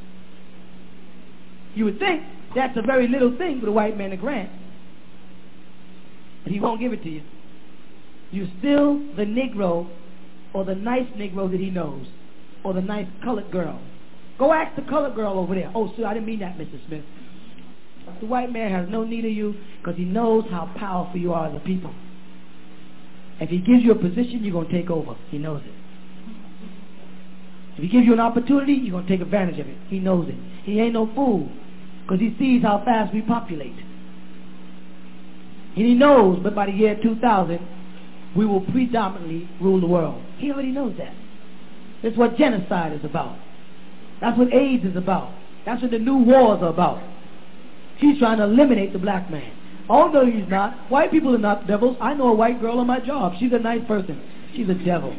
You would think that's a very little thing for the white man to grant. But he won't give it to you. You're still the Negro or the nice Negro that he knows or the nice colored girl. Go ask the colored girl over there. Oh, sir, I didn't mean that, Mister Smith. The white man has no need of you because he knows how powerful you are as a people. If he gives you a position, you're going to take over. He knows it. If he gives you an opportunity, you're going to take advantage of it. He knows it. He ain't no fool because he sees how fast we populate. And he knows, but by the year two thousand, we will predominantly rule the world. He already knows that. That's what genocide is about. That's what AIDS is about. That's what the new wars are about. He's trying to eliminate the black man. Although he's not. White people are not devils. I know a white girl on my job. She's a nice person. She's a devil.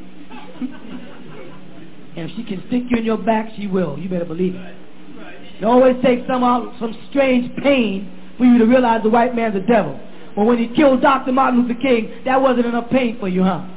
And if she can stick you in your back, she will. You better believe it. It always takes some, some strange pain for you to realize the white man's a devil. But when he killed Doctor Martin Luther King, that wasn't enough pain for you, huh?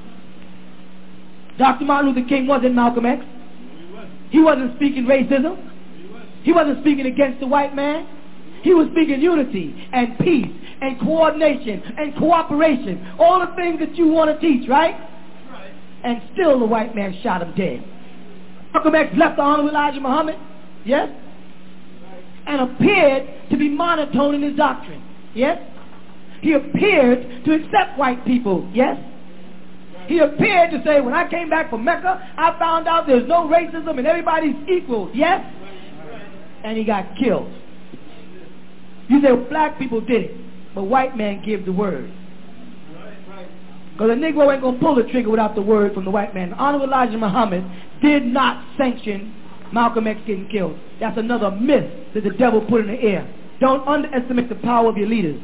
Doctor Martin Luther King wasn't Malcolm X. He wasn't speaking racism. He wasn't speaking against the white man. He was speaking unity and peace and coordination and cooperation. All the things that you want to teach, right? Right. And still the white man shot him dead. Malcolm X left the Honorable Elijah Muhammad, yes? And appeared to be monotone in his doctrine, yes? He appeared to accept white people, yes? He appeared to say, when I came back from Mecca, I found out there's no racism and everybody's equal, yes? And he got killed. You say, well, black people did it, but white man gave the word. Because a Negro ain't going to pull the trigger without the word from the white man. Honorable Elijah Muhammad did not sanction Malcolm X getting killed. That's another myth that the devil put in the air. Don't underestimate the power of your leaders.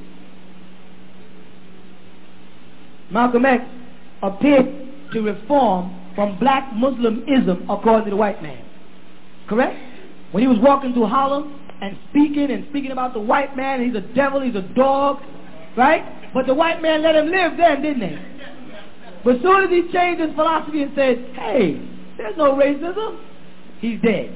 Malcolm X appeared to reform from black Muslimism according to the white man. Correct? When he was walking through Harlem and speaking and speaking about the white man, he's a devil, he's a dog, right? But the white man let him live then, didn't they? But as soon as he changed his philosophy and said, hey, there's no racism, he's dead.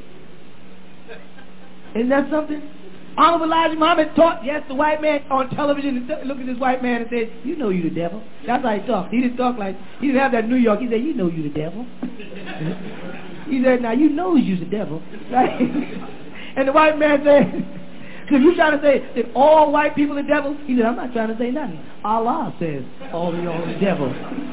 Isn't that something? Honorable Elijah Muhammad taught, yes, the white man on television, looked at this white man and said, you know you the devil. That's how he talked. He didn't talk like, he didn't have that New York. He said, you know you the devil. He said, now you know you the devil. Right? And the white man said, if you trying to say that all white people are devils, he said, I'm not trying to say nothing. Allah says all of y'all are devils.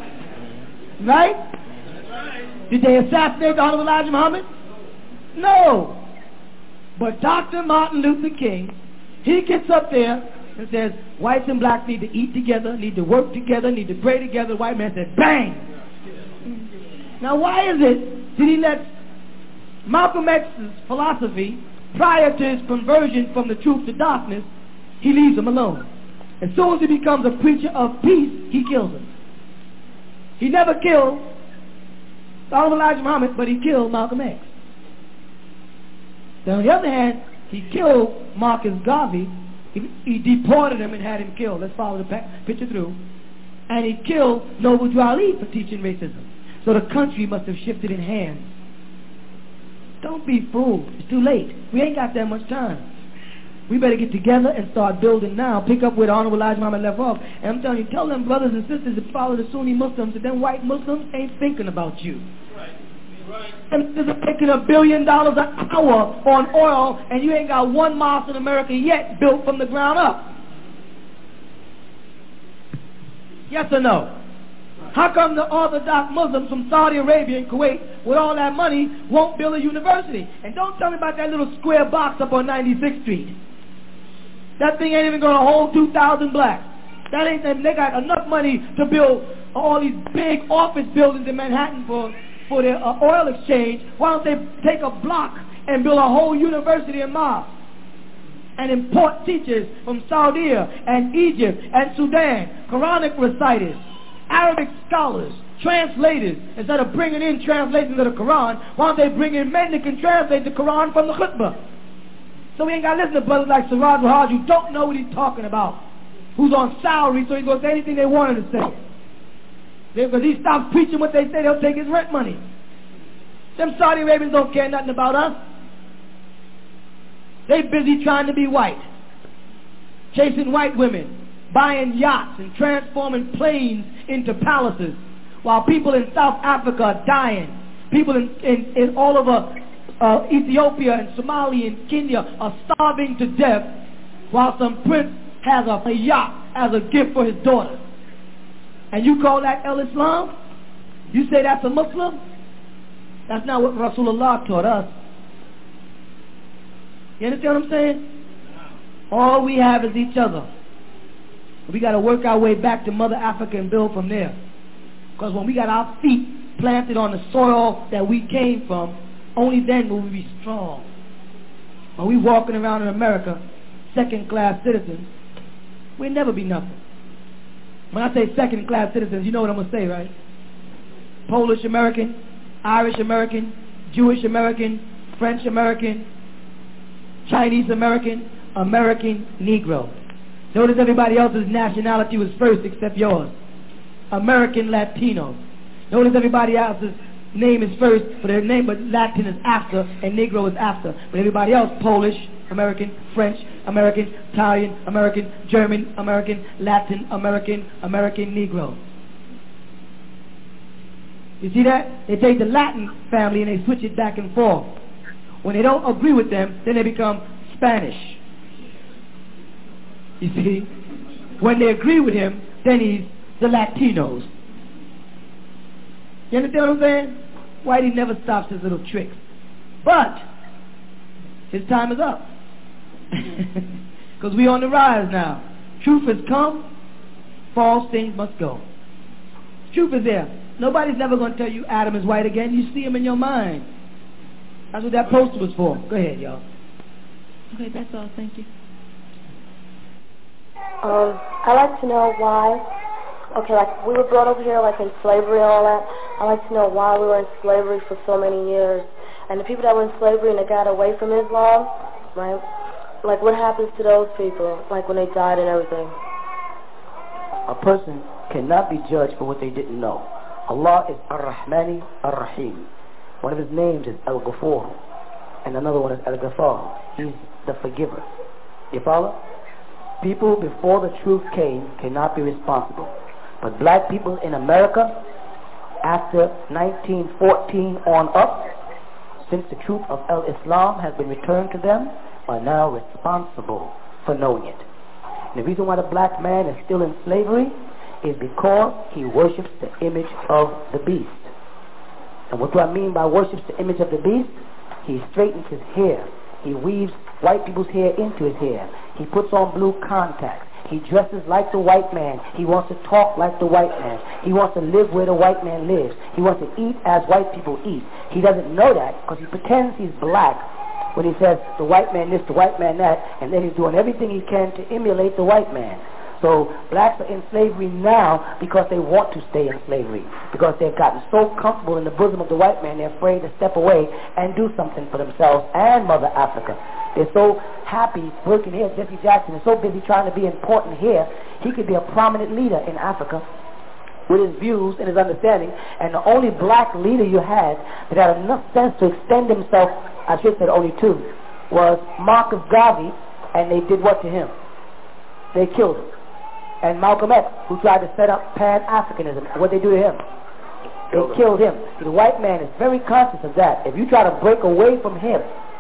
Right? Did they assassinate the Honorable Elijah Muhammad? No. But Doctor Martin Luther King, he gets up there and says, whites and blacks need to eat together, need to work together, need to pray together. The white man said, bang! Now why is it that he lets Malcolm X's philosophy, prior to his conversion from the truth to darkness, he leaves him alone? As soon as he becomes a preacher of peace, he kills him. He never killed Honorable Elijah Muhammad, but he killed Malcolm X. Then on the other hand, he killed Marcus Garvey. He, he deported him and had him killed. Let's follow the picture through. And he killed Noble Drew Ali for teaching racism. So the country must have shifted in hands. Don't be fooled. It's too late. We ain't got that much time. We better get together and start building now. Pick up where the Honorable Elijah Muhammad left off. And I'm telling you, tell them brothers and sisters that follow the Sunni Muslims that them white Muslims ain't thinking about you. Right. Right. And they're making a billion dollars an hour on oil, and you ain't got one mosque in America yet built from the ground up. Yes or no? How come the Orthodox Muslims from Saudi Arabia and Kuwait with all that money won't build a university? And don't tell me about that little square box up on ninety-sixth Street. That thing ain't even going to hold two thousand blacks. That ain't, they got enough money to build all these big office buildings in Manhattan for, for their uh, oil exchange. Why don't they take a block and build a whole university in Mars? And import teachers from Saudi and Egypt and Sudan, Quranic reciters, Arabic scholars, translators. Instead of bringing in translations of the Quran, why don't they bring in men that can translate the Quran from the khutbah? So we ain't got to listen to brothers like Siraj Wahaj who don't know what he's talking about, who's on salary, so he's going to say anything they want him to say. Because he stops preaching what they say, they'll take his rent money. Them Saudi Arabians don't care nothing about us. They busy trying to be white, chasing white women, buying yachts and transforming planes into palaces, while people in South Africa are dying. People in, in, in all over uh, Ethiopia and Somalia and Kenya are starving to death, while some prince has a, a yacht as a gift for his daughter. And you call that El-Islam? You say that's a Muslim? That's not what Rasulullah taught us. You understand what I'm saying? All we have is each other. We got to work our way back to Mother Africa and build from there. Because when we got our feet planted on the soil that we came from, only then will we be strong. When we walking around in America, second-class citizens, we'll never be nothing. When I say second-class citizens, you know what I'm going to say, right? Polish American, Irish American, Jewish American, French American, Chinese American, American Negro. Notice everybody else's nationality was first except yours. American Latino. Notice everybody else's name is first, but their name, but Latin is after, and Negro is after. But everybody else, Polish, American, French, American, Italian, American, German, American, Latin, American, American Negro. You see that? They take the Latin family and they switch it back and forth. When they don't agree with them, then they become Spanish. You see? When they agree with him, then he's the Latinos. You understand what I'm saying? Whitey never stops his little tricks. But his time is up. Because we on the rise now. Truth has come, false things must go. Truth is there. Nobody's never going to tell you Adam is white again. You see him in your mind. That's what that poster was for. Go ahead, y'all. Okay, that's all. Thank you. Um, I'd like to know why, okay, like we were brought up here like in slavery and all that. I'd like to know why we were in slavery for so many years. And the people that were in slavery and they got away from Islam, right? Like what happens to those people, like when they died and everything? A person cannot be judged for what they didn't know. Allah is Ar-Rahmani Ar-Rahim. One of his names is Al-Ghafur, and another one is Al-Ghafar. He's the forgiver. You follow? People before the truth came cannot be responsible. But black people in America, after nineteen fourteen on up, since the truth of Al-Islam has been returned to them, are now responsible for knowing it. And the reason why the black man is still in slavery is because he worships the image of the beast. And what do I mean by worships the image of the beast? He straightens his hair. He weaves white people's hair into his hair. He puts on blue contacts. He dresses like the white man. He wants to talk like the white man. He wants to live where the white man lives. He wants to eat as white people eat. He doesn't know that because he pretends he's black when he says the white man this, the white man that, and then he's doing everything he can to emulate the white man. So blacks are in slavery now because they want to stay in slavery, because they've gotten so comfortable in the bosom of the white man, they're afraid to step away and do something for themselves and Mother Africa. They're so happy working here. Jesse Jackson is so busy trying to be important here, he could be a prominent leader in Africa with his views and his understanding. And the only black leader you had that had enough sense to extend himself, I should say only two, was Marcus Garvey, and they did what to him? They killed him. And Malcolm X, who tried to set up Pan-Africanism, what they do to him? They killed him. The white man is very conscious of that. If you try to break away from him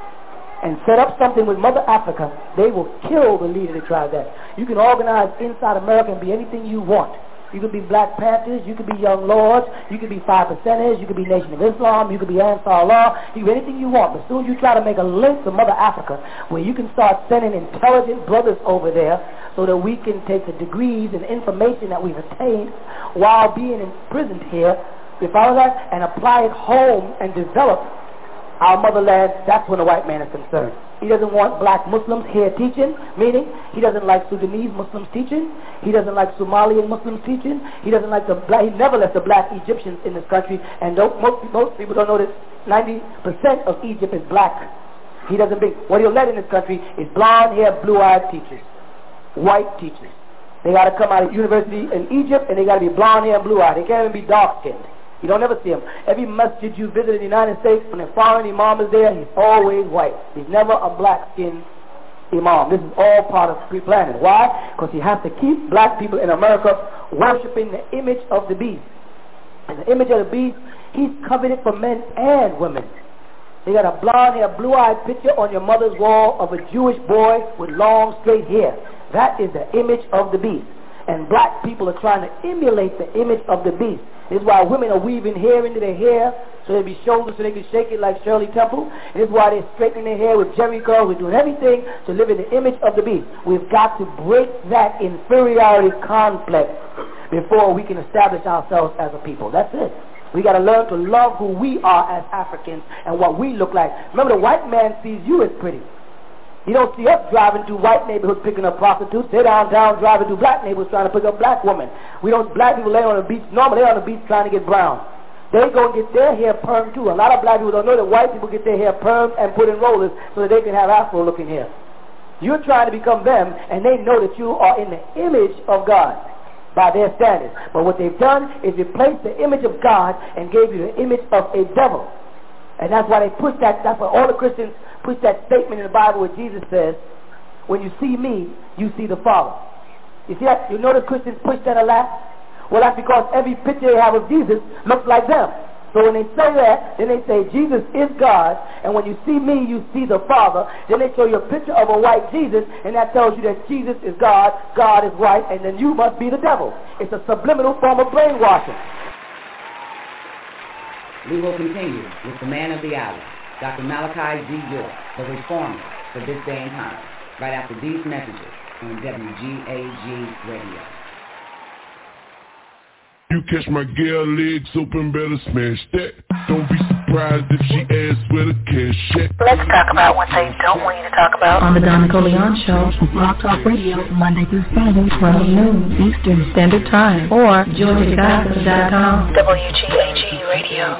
and set up something with Mother Africa, they will kill the leader that tries that. You can organize inside America and be anything you want. You could be Black Panthers, you could be Young Lords, you could be Five Percenters, you could be Nation of Islam, you could be Ansar Allah, you can be anything you want. But as soon as you try to make a link to Mother Africa, where you can start sending intelligent brothers over there so that we can take the degrees and information that we've attained while being imprisoned here, you follow that, and apply it home and develop our motherland, that's when the white man is concerned. He doesn't want black Muslims here teaching, meaning he doesn't like Sudanese Muslims teaching, he doesn't like Somalian Muslims teaching, he doesn't like the black, he never lets the black Egyptians in this country, and don't, most, most people don't know that ninety percent of Egypt is black. He doesn't bring, what he'll let in this country is blonde-haired, blue-eyed teachers, white teachers. They got to come out of university in Egypt, and they got to be blonde-haired and blue-eyed. They can't even be dark-skinned. You don't ever see him. Every masjid you visit in the United States, when a foreign imam is there, he's always white. He's never a black-skinned imam. This is all part of pre-planning. Why? Because he has to keep black people in America worshiping the image of the beast. And the image of the beast, he's coveted for men and women. They got a blonde-haired, blue-eyed picture on your mother's wall of a Jewish boy with long, straight hair. That is the image of the beast. And black people are trying to emulate the image of the beast. This is why women are weaving hair into their hair so they'll be shoulders so they can shake it like Shirley Temple. And this is why they're straightening their hair with Jerry curls. We're doing everything to live in the image of the beast. We've got to break that inferiority complex before we can establish ourselves as a people. That's it. We got to learn to love who we are as Africans and what we look like. Remember, the white man sees you as pretty. You don't see us driving through white neighborhoods picking up prostitutes. They're downtown driving through black neighborhoods trying to pick up black women. We don't, black people lay on the beach, normally they're on the beach trying to get brown. They go and get their hair permed too. A lot of black people don't know that white people get their hair permed and put in rollers so that they can have afro looking hair. You're trying to become them, and they know that you are in the image of God by their standards. But what they've done is replaced the image of God and gave you the image of a devil. And that's why they push that, that's why all the Christians push that statement in the Bible where Jesus says, when you see me, you see the Father. You see that? You notice Christians push that a lot? Well, that's because every picture they have of Jesus looks like them. So when they say that, then they say Jesus is God, and when you see me, you see the Father. Then they show you a picture of a white Jesus, and that tells you that Jesus is God, God is white, and then you must be the devil. It's a subliminal form of brainwashing. We will continue with the man of the hour, Doctor Malachi Z. York, the reformer for this day and time, right after these messages on W G A G Radio. You catch my girl legs open, better smash that. Don't be surprised if she asks where the cash at. Let's talk about what they don't want you to talk about. On the Donna Coleon Show, Blog Talk Radio, Monday through Friday, twelve noon Eastern Standard Time, or Georgia Gossip dot com. W G A G Radio.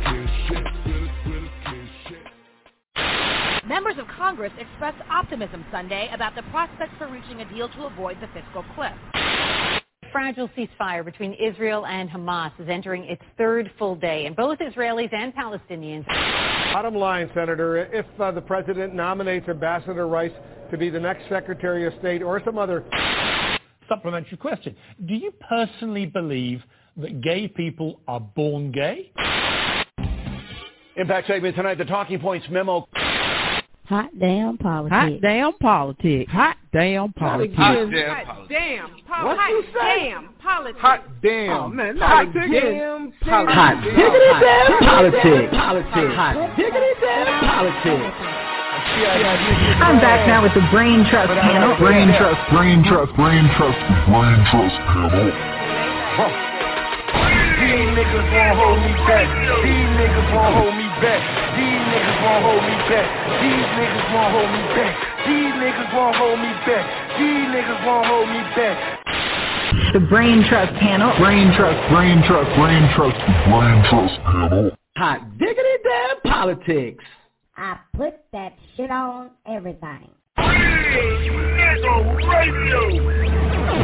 Members of Congress expressed optimism Sunday about the prospects for reaching a deal to avoid the fiscal cliff. Fragile ceasefire between Israel and Hamas is entering its third full day, and both Israelis and Palestinians. Bottom line, Senator, if uh, the president nominates Ambassador Rice to be the next Secretary of State or some other... Supplementary question. Do you personally believe that gay people are born gay? Impact segment tonight, the Talking Points memo. Hot damn politics. Hot damn politics. Hot damn politics. Hot damn politics. What you say? Hot damn politics. Hot damn. Oh, man, hot not damn politics. Hot diggity damn politics. Politics. Hot diggity damn politics. I'm back now with the Brain Trust panel. Brain Trust, Brain Trust, Brain Trust, Brain Trust panel. These niggas won't hold me back. These niggas won't hold me back. back. These niggas won't hold me back. These niggas won't hold me back. These niggas won't hold me back. These niggas won't hold me back. The Brain Trust Panel. Brain Trust, Brain Trust, Brain Trust, Brain Trust Panel. Hot diggity damn politics. I put that shit on everything. Hey, nigga radio.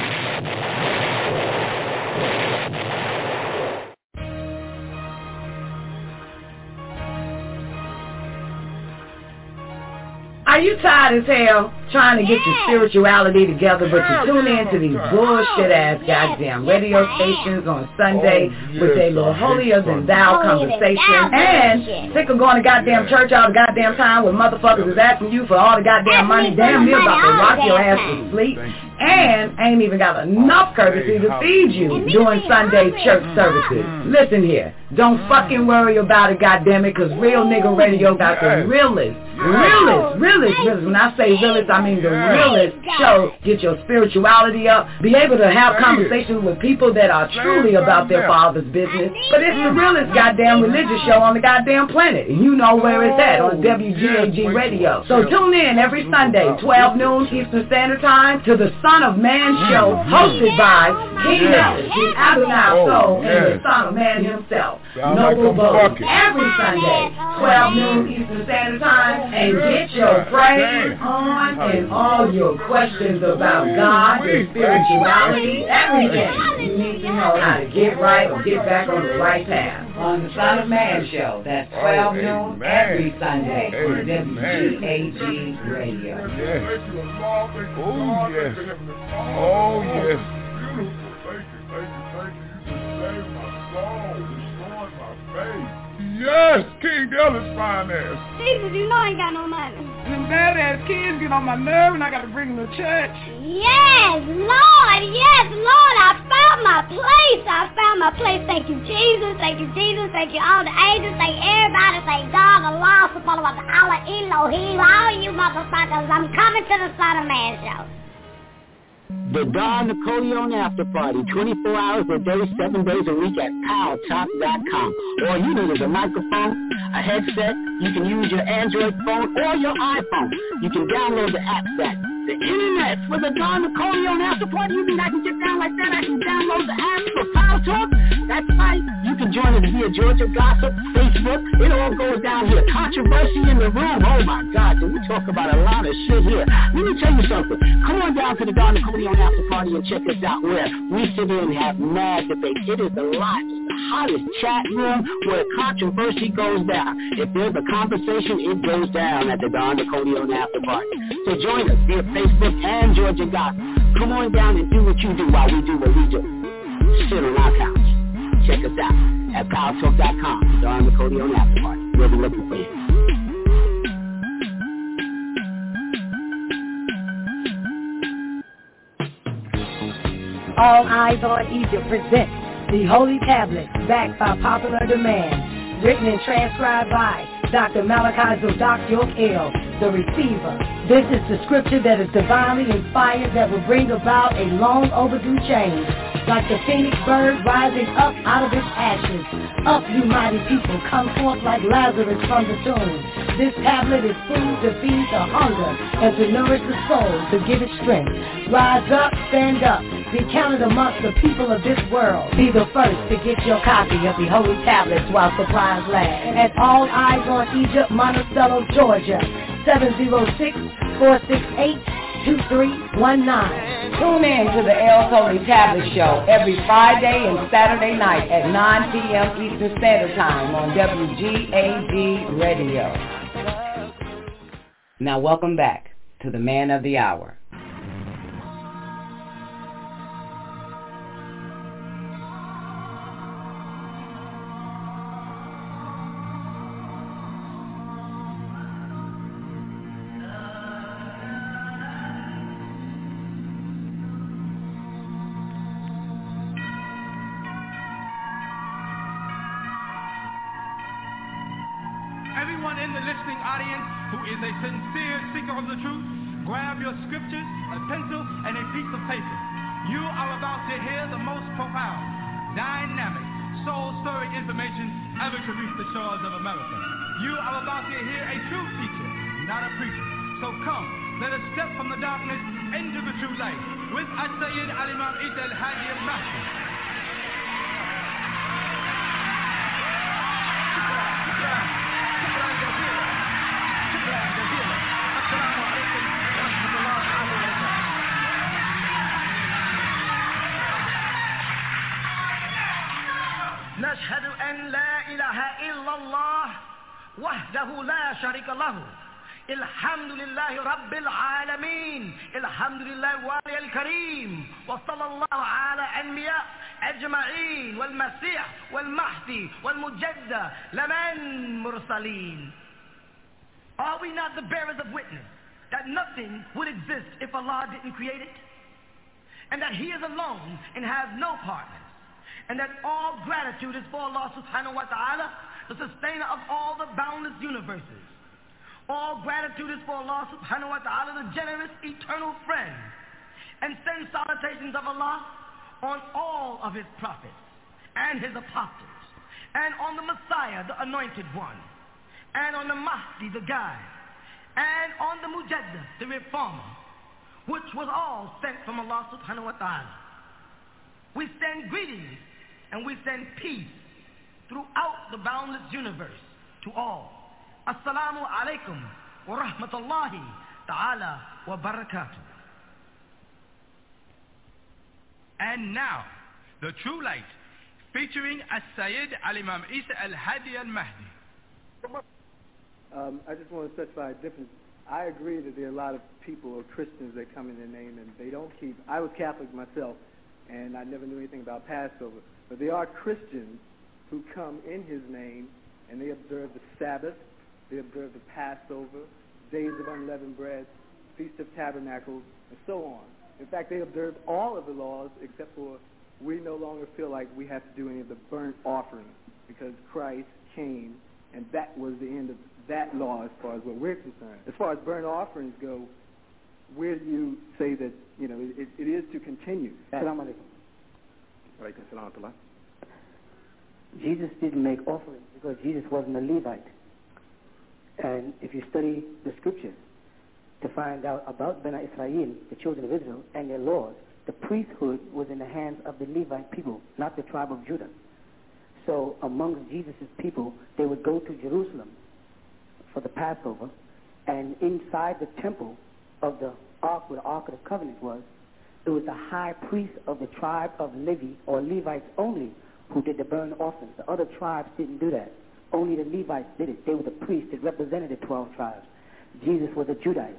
Are you tired as hell trying to get your spirituality together, but you tune in to these bullshit-ass goddamn radio stations on Sunday with their little holier-than-thou conversation, and sick of going to goddamn church all the goddamn time where motherfuckers is asking you for all the goddamn money, damn near about to rock your ass to sleep, and ain't even got enough courtesy to feed you during Sunday church services. Listen here, don't fucking worry about it, goddammit, because Real Nigga Radio got the realest, realest, realest, realest. When I say realest, I mean the realest show. Get your spirituality up. Be able to have conversations with people that are truly about their Father's business. But it's the realest goddamn religious show on the goddamn planet. And you know where it's at on W G A G Radio. So tune in every Sunday, twelve noon Eastern Standard Time, to the Son of Man show, hosted by King Nellis, the Adonai Soul, and the Son of Man himself, Noble Boat. Every Sunday, twelve noon Eastern Standard Time, and get your praise on and all your questions about God and spirituality, everything you need to know how to get right or get back on the right path on the Son of Man show. That's twelve noon every Sunday on W G A G Radio. Yes. Oh, yes. Oh, yes. Thank you, thank you, thank you. You just saved my soul, destroyed my faith. Yes, King Ellis fine ass. Jesus, you know I ain't got no money. Them badass kids get on my nerve and I gotta bring them to church. Yes, Lord, yes, Lord, I found my place. I found my place. Thank you, Jesus. Thank you, Jesus. Thank you, all the angels. Thank everybody. Thank God, Allah, subhanahu wa ta'ala, Elohim, all you motherfuckers. I'm coming to the Son of Man show. The Don Napoleon After Party, twenty-four hours a day, seven days a week at power talk dot com. All you need is a microphone, a headset. You can use your Android phone or your iPhone. You can download the app that the internet for the Don Napoleon After Party. You mean I can get down like that? I can download the app for Power Talk? That's right. You can join us via Georgia Gossip, Facebook. It all goes down here. Controversy in the room. Oh my God, do we talk about a lot of shit here? Let me tell you something. Come on down to the Don Napoleon After Party and check us out where we sit in and have mad debate. It is the lot, the hottest chat room where controversy goes down. If there's a conversation, it goes down at the Don Napoleon After Party. So join us via Facebook and Georgia Gospel. Come on down and do what you do while we do what we do. Sit on our couch. Check us out at power talk dot com. Don Napoleon After Party. We'll be looking for you. All Eyes on Egypt presents the Holy Tablets, backed by popular demand, written and transcribed by Doctor Malachi Zodak York-El, the receiver. This is the scripture that is divinely inspired that will bring about a long overdue change. Like the phoenix bird rising up out of its ashes. Up, you mighty people, come forth like Lazarus from the tomb. This tablet is food to feed the hunger and to nourish the soul, to give it strength. Rise up, stand up, be counted amongst the people of this world. Be the first to get your copy of the Holy Tablets while supplies last. At All Eyes on Egypt, Monticello, Georgia, seven zero six, four six eight, two three one nine. Tune in to the El Holy Tablet Show every Friday and Saturday night at nine p.m. Eastern Standard Time on W G A G Radio. Now welcome back to the Man of the Hour. Everyone in the listening audience who is a sincere seeker of the truth, grab your scriptures, a pencil, and a piece of paper. You are about to hear the most profound, dynamic, soul-stirring information ever to reach the shores of America. You are about to hear a true teacher, not a preacher. So come, let us step from the darkness into the true light with As-Sayyid Al-Imam Isa Al-Hadi Al-Mahdi. نشهد أن لا إله إلا الله وحده لا شريك له الحمد لله رب العالمين الحمد لله الوالي الكريم وصلى الله على أنبياء أجمعين والمسيح والمهدي والمجدد لمن مرسلين. Are we not the bearers of witness that nothing would exist if Allah didn't create it? And that He is alone and has no partners? And that all gratitude is for Allah subhanahu wa ta'ala, the sustainer of all the boundless universes. All gratitude is for Allah subhanahu wa ta'ala, the generous eternal friend. And send salutations of Allah on all of His prophets and His apostles, and on the Messiah, the anointed one, and on the Mahdi, the guide, and on the Mujaddid, the reformer, which was all sent from Allah subhanahu wa ta'ala. We send greetings and we send peace throughout the boundless universe to all. Assalamu alaikum wa rahmatullahi ta'ala wa barakatuh. And now, the true light, featuring As-Sayyid Al-Imam Isa Al-Hadi Al-Mahdi. Um, I just want to specify a difference. I agree that there are a lot of people or Christians that come in their name and they don't keep. I was Catholic myself, and I never knew anything about Passover. But there are Christians who come in His name, and they observe the Sabbath, they observe the Passover, Days of Unleavened Bread, Feast of Tabernacles, and so on. In fact, they observe all of the laws except for we no longer feel like we have to do any of the burnt offerings because Christ came, and that was the end of that law as far as what we're concerned. As far as burnt offerings go, where do you say that, you know, it, it is to continue? Assalamu alaikum. Alaikum salam. Jesus didn't make offerings because Jesus wasn't a Levite. And if you study the scriptures to find out about Bani Israel, the children of Israel, and their laws, the priesthood was in the hands of the Levite people, not the tribe of Judah. So amongst Jesus' people, they would go to Jerusalem for the Passover, and inside the temple of the ark, where the Ark of the Covenant was, it was the high priest of the tribe of Levi, or Levites only, who did the burnt offerings. The other tribes didn't do that. Only the Levites did it. They were the priests that represented the twelve tribes. Jesus was a Judite.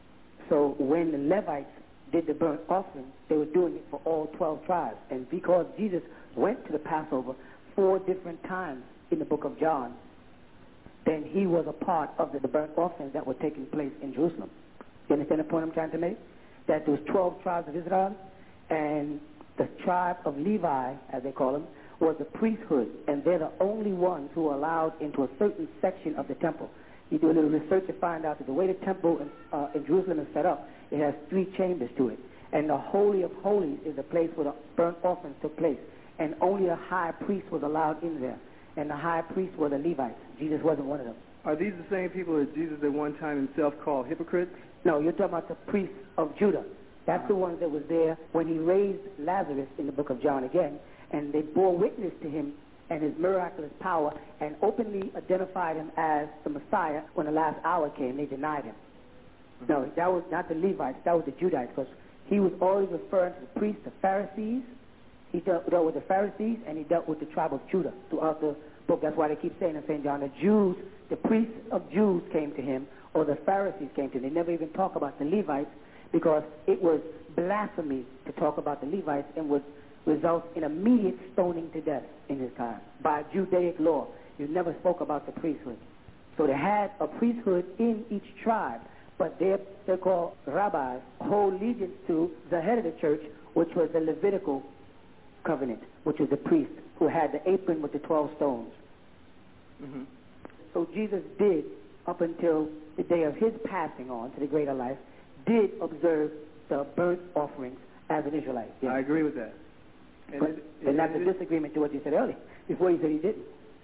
So when the Levites did the burnt offering, they were doing it for all twelve tribes. And because Jesus went to the Passover four different times in the book of John, then He was a part of the, the burnt offerings that were taking place in Jerusalem. You understand the point I'm trying to make? That there was twelve tribes of Israel, and the tribe of Levi, as they call them, was the priesthood, and they're the only ones who are allowed into a certain section of the temple. You do a little research to find out that the way the temple in, uh, in Jerusalem is set up, it has three chambers to it. And the Holy of Holies is the place where the burnt offerings took place. And only the high priest was allowed in there. And the high priests were the Levites. Jesus wasn't one of them. Are these the same people that Jesus at one time himself called hypocrites? No, you're talking about the priests of Judah. That's uh-huh. the ones that was there when He raised Lazarus in the book of John again. And they bore witness to Him and His miraculous power and openly identified Him as the Messiah. When the last hour came, they denied Him. Mm-hmm. No, that was not the Levites, that was the Judites, because He was always referring to the priests, the Pharisees. He dealt, dealt with the Pharisees, and He dealt with the tribe of Judah throughout the book. That's why they keep saying in Saint John, the Jews, the priests of Jews came to Him, or the Pharisees came to Him. They never even talk about the Levites, because it was blasphemy to talk about the Levites and would result in immediate stoning to death in His time by Judaic law. You never spoke about the priesthood. So they had a priesthood in each tribe, but they're, they're called rabbis, hold allegiance to the head of the church, which was the Levitical covenant, which was the priest who had the apron with the twelve stones. Mm-hmm. So Jesus did, up until the day of His passing on to the greater life, did observe the burnt offerings as an Israelite. Yes. I agree with that. And, but, it, and that's a disagreement to what you said earlier. Before you said He didn't.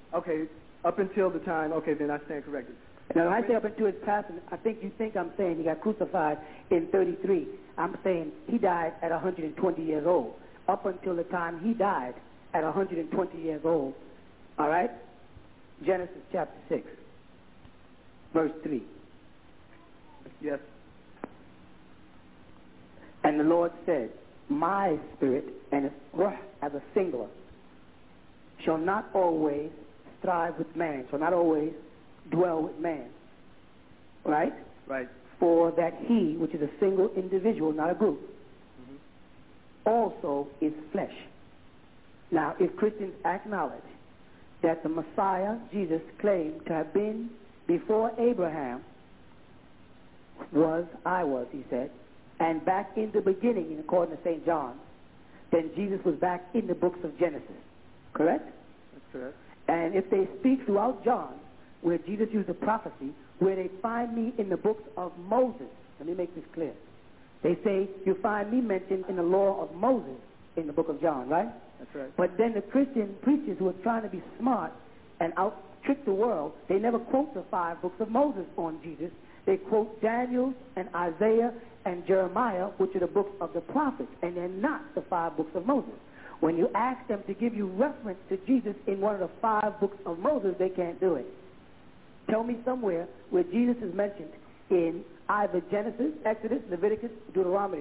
Okay, up until the time, okay, then I stand corrected. Now, when I say up until his passing, I think you think I'm saying he got crucified in thirty-three. I'm saying he died at one hundred twenty years old. Up until the time he died at one hundred twenty years old. All right? Genesis chapter six, verse three. Yes. And the Lord said, my spirit, and it's ruh as a singular, shall not always strive with man, shall not always dwell with man. Right? Right. For that he, which is a single individual, not a group, mm-hmm. also is flesh. Now, if Christians acknowledge that the Messiah, Jesus, claimed to have been before Abraham, was, I was, he said, and back in the beginning, in according to Saint John, then Jesus was back in the books of Genesis. Correct? That's correct. And if they speak throughout John, where Jesus used a prophecy, where they find me in the books of Moses, let me make this clear. They say, you find me mentioned in the law of Moses in the book of John, right? That's right. But then the Christian preachers who are trying to be smart and out trick the world, they never quote the five books of Moses on Jesus. They quote Daniel and Isaiah and Jeremiah, which are the books of the prophets, and they're not the five books of Moses. When you ask them to give you reference to Jesus in one of the five books of Moses, they can't do it. Tell me somewhere where Jesus is mentioned in either Genesis, Exodus, Leviticus, Deuteronomy,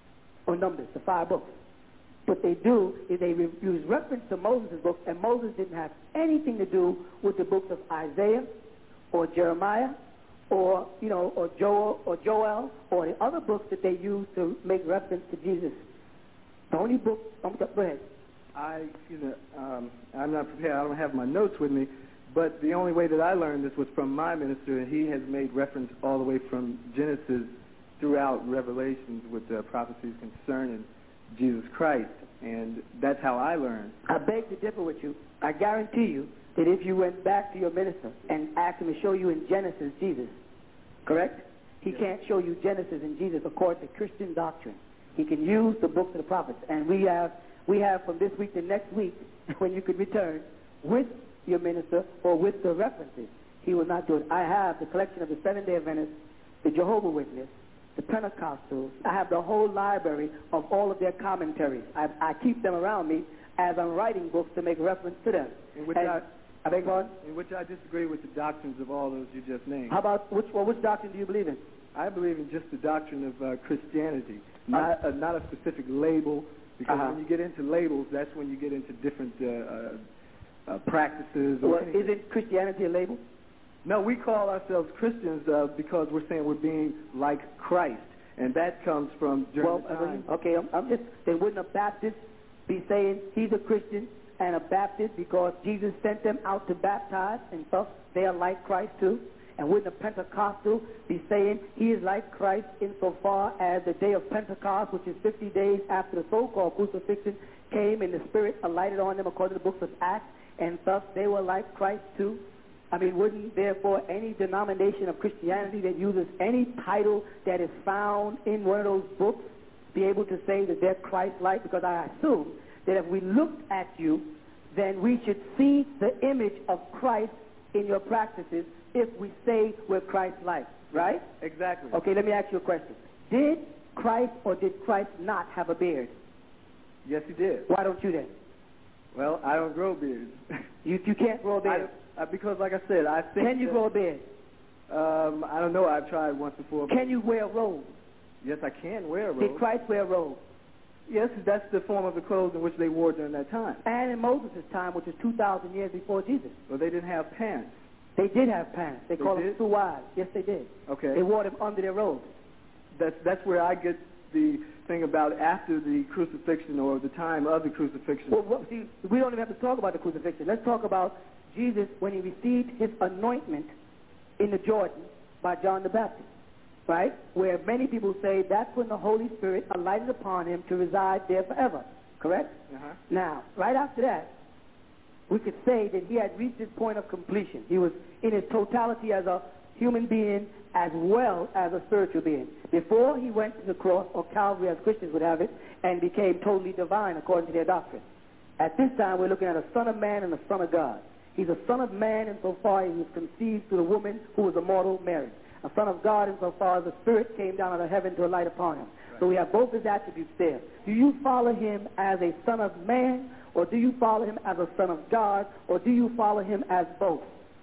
or Numbers, the five books. What they do is they re- use reference to Moses' books, and Moses didn't have anything to do with the books of Isaiah or Jeremiah or, you know, or Joel or Joel or the other books that they use to make reference to Jesus. The only book, um, go ahead. I, you know, um, I'm not prepared. I don't have my notes with me, but the only way that I learned this was from my minister, and he has made reference all the way from Genesis throughout Revelations with the prophecies concerning Jesus Christ, and that's how I learned. I beg to differ with you. I guarantee you that if you went back to your minister and asked him to show you in Genesis Jesus, correct? He yes. can't show you Genesis and Jesus according to Christian doctrine. He can use the books of the prophets, and we have we have from this week to next week when you could return with your minister or with the references. He will not do it. I have the collection of the Seventh-day Adventists, the Jehovah's Witness, the Pentecostals. I have the whole library of all of their commentaries. I, I keep them around me as I'm writing books to make reference to them. In which and, I, I beg pardon? In which I disagree with the doctrines of all those you just named. How about, which, well, which doctrine do you believe in? I believe in just the doctrine of uh, Christianity, not, uh, not a specific label, because uh-huh. when you get into labels, that's when you get into different uh, uh, uh, practices. Or well, isn't Christianity a label? No, we call ourselves Christians uh, because we're saying we're being like Christ, and that comes from during well, the time. Okay, I'm, I'm just, then wouldn't a Baptist be saying he's a Christian and a Baptist because Jesus sent them out to baptize, and thus they are like Christ too? And wouldn't a Pentecostal be saying he is like Christ insofar as the day of Pentecost, which is fifty days after the so-called crucifixion, came and the Spirit alighted on them according to the books of Acts, and thus they were like Christ too? I mean, wouldn't therefore any denomination of Christianity that uses any title that is found in one of those books be able to say that they're Christ-like? Because I assume that if we looked at you, then we should see the image of Christ in your practices if we say we're Christ-like, right? Exactly. Okay, let me ask you a question. Did Christ or did Christ not have a beard? Yes, he did. Why don't you then? Well, I don't grow beards. You you can't grow a beard? I, uh, because, like I said, I think... Can you that, grow a beard? Um, I don't know. I've tried once before. Can you wear a robe? Yes, I can wear a robe. Did Christ wear a robe? Yes, that's the form of the clothes in which they wore during that time. And in Moses' time, which is two thousand years before Jesus. Well, they didn't have pants. They did have pants. They, they called did? them suwad. Yes, they did. Okay. They wore them under their robes. That's that's where I get the thing about after the crucifixion or the time of the crucifixion. Well, well, see, we don't even have to talk about the crucifixion. Let's talk about Jesus when he received his anointment in the Jordan by John the Baptist, right? Where many people say that's when the Holy Spirit alighted upon him to reside there forever, correct? Uh-huh. Now, right after that, we could say that he had reached his point of completion. He was in his totality as a human being as well as a spiritual being. Before he went to the cross, or Calvary as Christians would have it, and became totally divine according to their doctrine. At this time, we're looking at a son of man and a son of God. He's a son of man insofar as he was conceived through the woman who was a mortal, Mary. A son of God insofar as the Spirit came down out of heaven to alight upon him. Right. So we have both his attributes there. Do you follow him as a son of man, or do you follow him as a son of God, or do you follow him as both?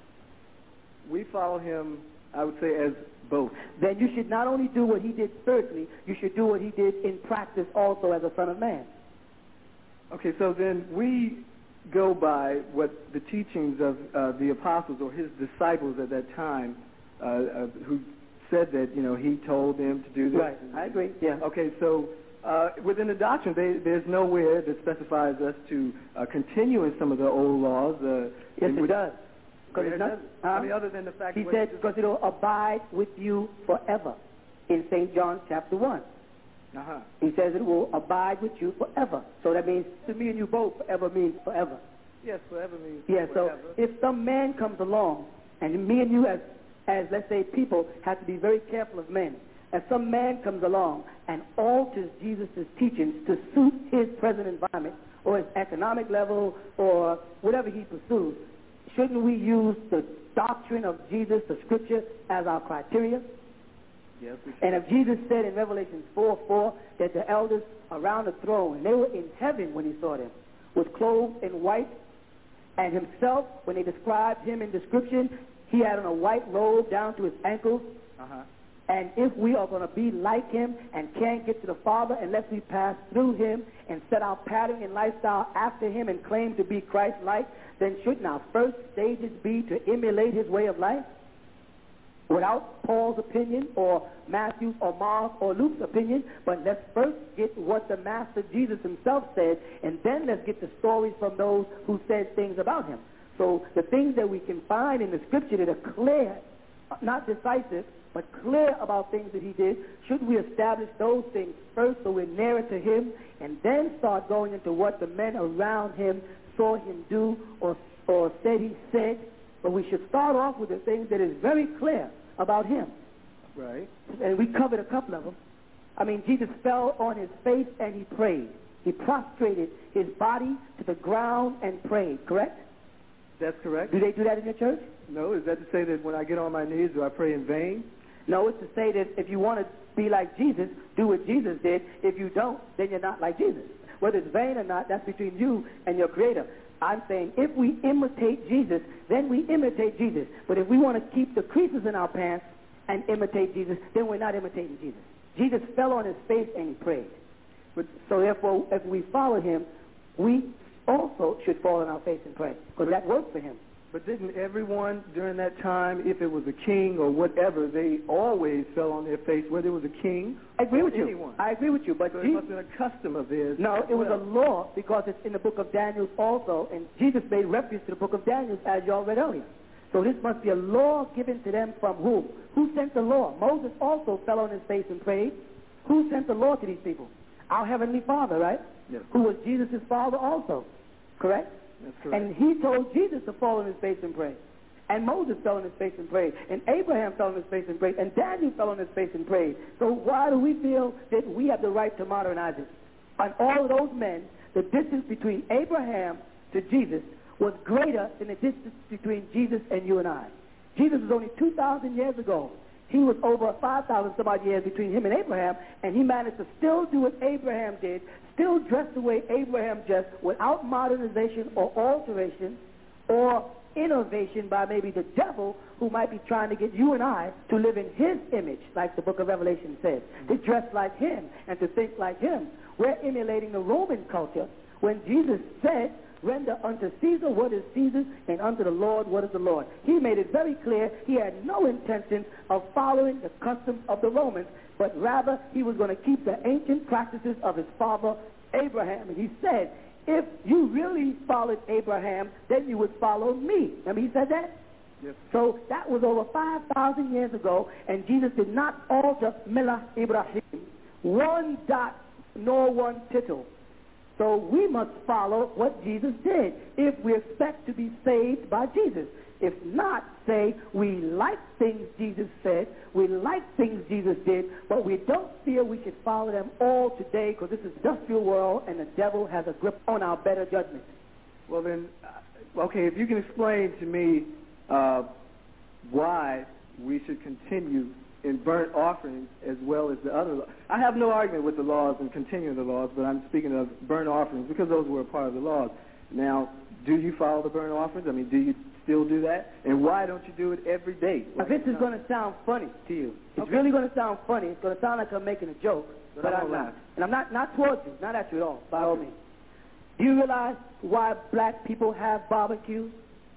We follow him, I would say, as both. Then you should not only do what he did spiritually, you should do what he did in practice also as a son of man. Okay, so then we go by what the teachings of uh, the apostles or his disciples at that time uh, uh, who said that, you know, he told them to do this. Right, I agree, yeah. Okay, so uh, within the doctrine, they, there's nowhere that specifies us to uh, continue in some of the old laws. Uh, yes, it which, does. Because it does. Huh? I mean, other than the fact he that said, because it'll abide with you forever in Saint John chapter one. Uh-huh. He says it will abide with you forever. So that means to me and you both, forever means forever. Yes, forever means yeah, forever. So if some man comes along, and me and you as, as, let's say, people have to be very careful of men. If some man comes along and alters Jesus' teachings to suit his present environment or his economic level or whatever he pursues, shouldn't we use the doctrine of Jesus, the scripture, as our criteria? Yes, we should. And if Jesus said in Revelation four four that the elders around the throne, and they were in heaven when he saw them, was clothed in white, and himself, when they described him in description, he had on a white robe down to his ankles. Uh-huh. And if we are going to be like him and can't get to the Father unless we pass through him and set our pattern and lifestyle after him and claim to be Christ-like, then shouldn't our first stages be to emulate his way of life? Without Paul's opinion or Matthew's or Mark or Luke's opinion, but let's first get what the Master Jesus himself said, and then let's get the stories from those who said things about him. So the things that we can find in the scripture that are clear, not decisive, but clear about things that he did, should we establish those things first so we're nearer to him, and then start going into what the men around him saw him do or, or said he said? But we should start off with the things that is very clear about him. Right. And we covered a couple of them. I mean, Jesus fell on his face and he prayed. He prostrated his body to the ground and prayed, correct? That's correct. Do they do that in your church? No. Is that to say that when I get on my knees, do I pray in vain? No, it's to say that if you want to be like Jesus, do what Jesus did. If you don't, then you're not like Jesus. Whether it's vain or not, that's between you and your Creator. I'm saying if we imitate Jesus, then we imitate Jesus. But if we want to keep the creases in our pants and imitate Jesus, then we're not imitating Jesus. Jesus fell on his face and he prayed. But, so therefore, if we follow him, we also should fall on our face and pray, because that worked for him. But didn't everyone during that time, if it was a king or whatever, they always fell on their face, whether it was a king I agree or with you. anyone? I agree with you. But so Jesus, it must have been a custom of theirs. No, it was well. a law, because it's in the book of Daniel also, and Jesus made reference to the book of Daniel as y'all read earlier. So this must be a law given to them from whom? Who sent the law? Moses also fell on his face and prayed. Who sent the law to these people? Our Heavenly Father, right? Yes. Who was Jesus' father also, correct? That's correct. And he told Jesus to fall on his face and pray. And Moses fell on his face and prayed. And Abraham fell on his face and prayed. And Daniel fell on his face and prayed. So why do we feel that we have the right to modernize it? On all of those men, the distance between Abraham to Jesus was greater than the distance between Jesus and you and I. Jesus was only two thousand years ago. He was over five thousand some odd years between him and Abraham, and he managed to still do what Abraham did, still dress the way Abraham dressed, without modernization or alteration or innovation by maybe the devil, who might be trying to get you and I to live in his image, like the book of Revelation says, to dress like him and to think like him. We're emulating the Roman culture when Jesus said, render unto Caesar what is Caesar's, and unto the Lord what is the Lord. He made it very clear he had no intention of following the customs of the Romans, but rather he was going to keep the ancient practices of his father Abraham. And he said, if you really followed Abraham, then you would follow me. Remember he said that? Yes. So that was over five thousand years ago, and Jesus did not alter Millah Ibrahim, one dot nor one tittle. So we must follow what Jesus did if we expect to be saved by Jesus. If not, say, we like things Jesus said, we like things Jesus did, but we don't feel we should follow them all today because this is an industrial world and the devil has a grip on our better judgment. Well then, uh, okay, if you can explain to me uh, why we should continue in burnt offerings as well as the other laws. I have no argument with the laws and continuing the laws, but I'm speaking of burnt offerings because those were a part of the laws. Now, do you follow the burnt offerings? I mean, do you still do that? And why don't you do it every day? Now, this is going to sound funny to you. It's Okay. really going to sound funny. It's going to sound like I'm making a joke, But but, I I'm won't not. laugh. And I'm not, not towards you, not at you at all, by all means. Do you realize why black people have barbecues?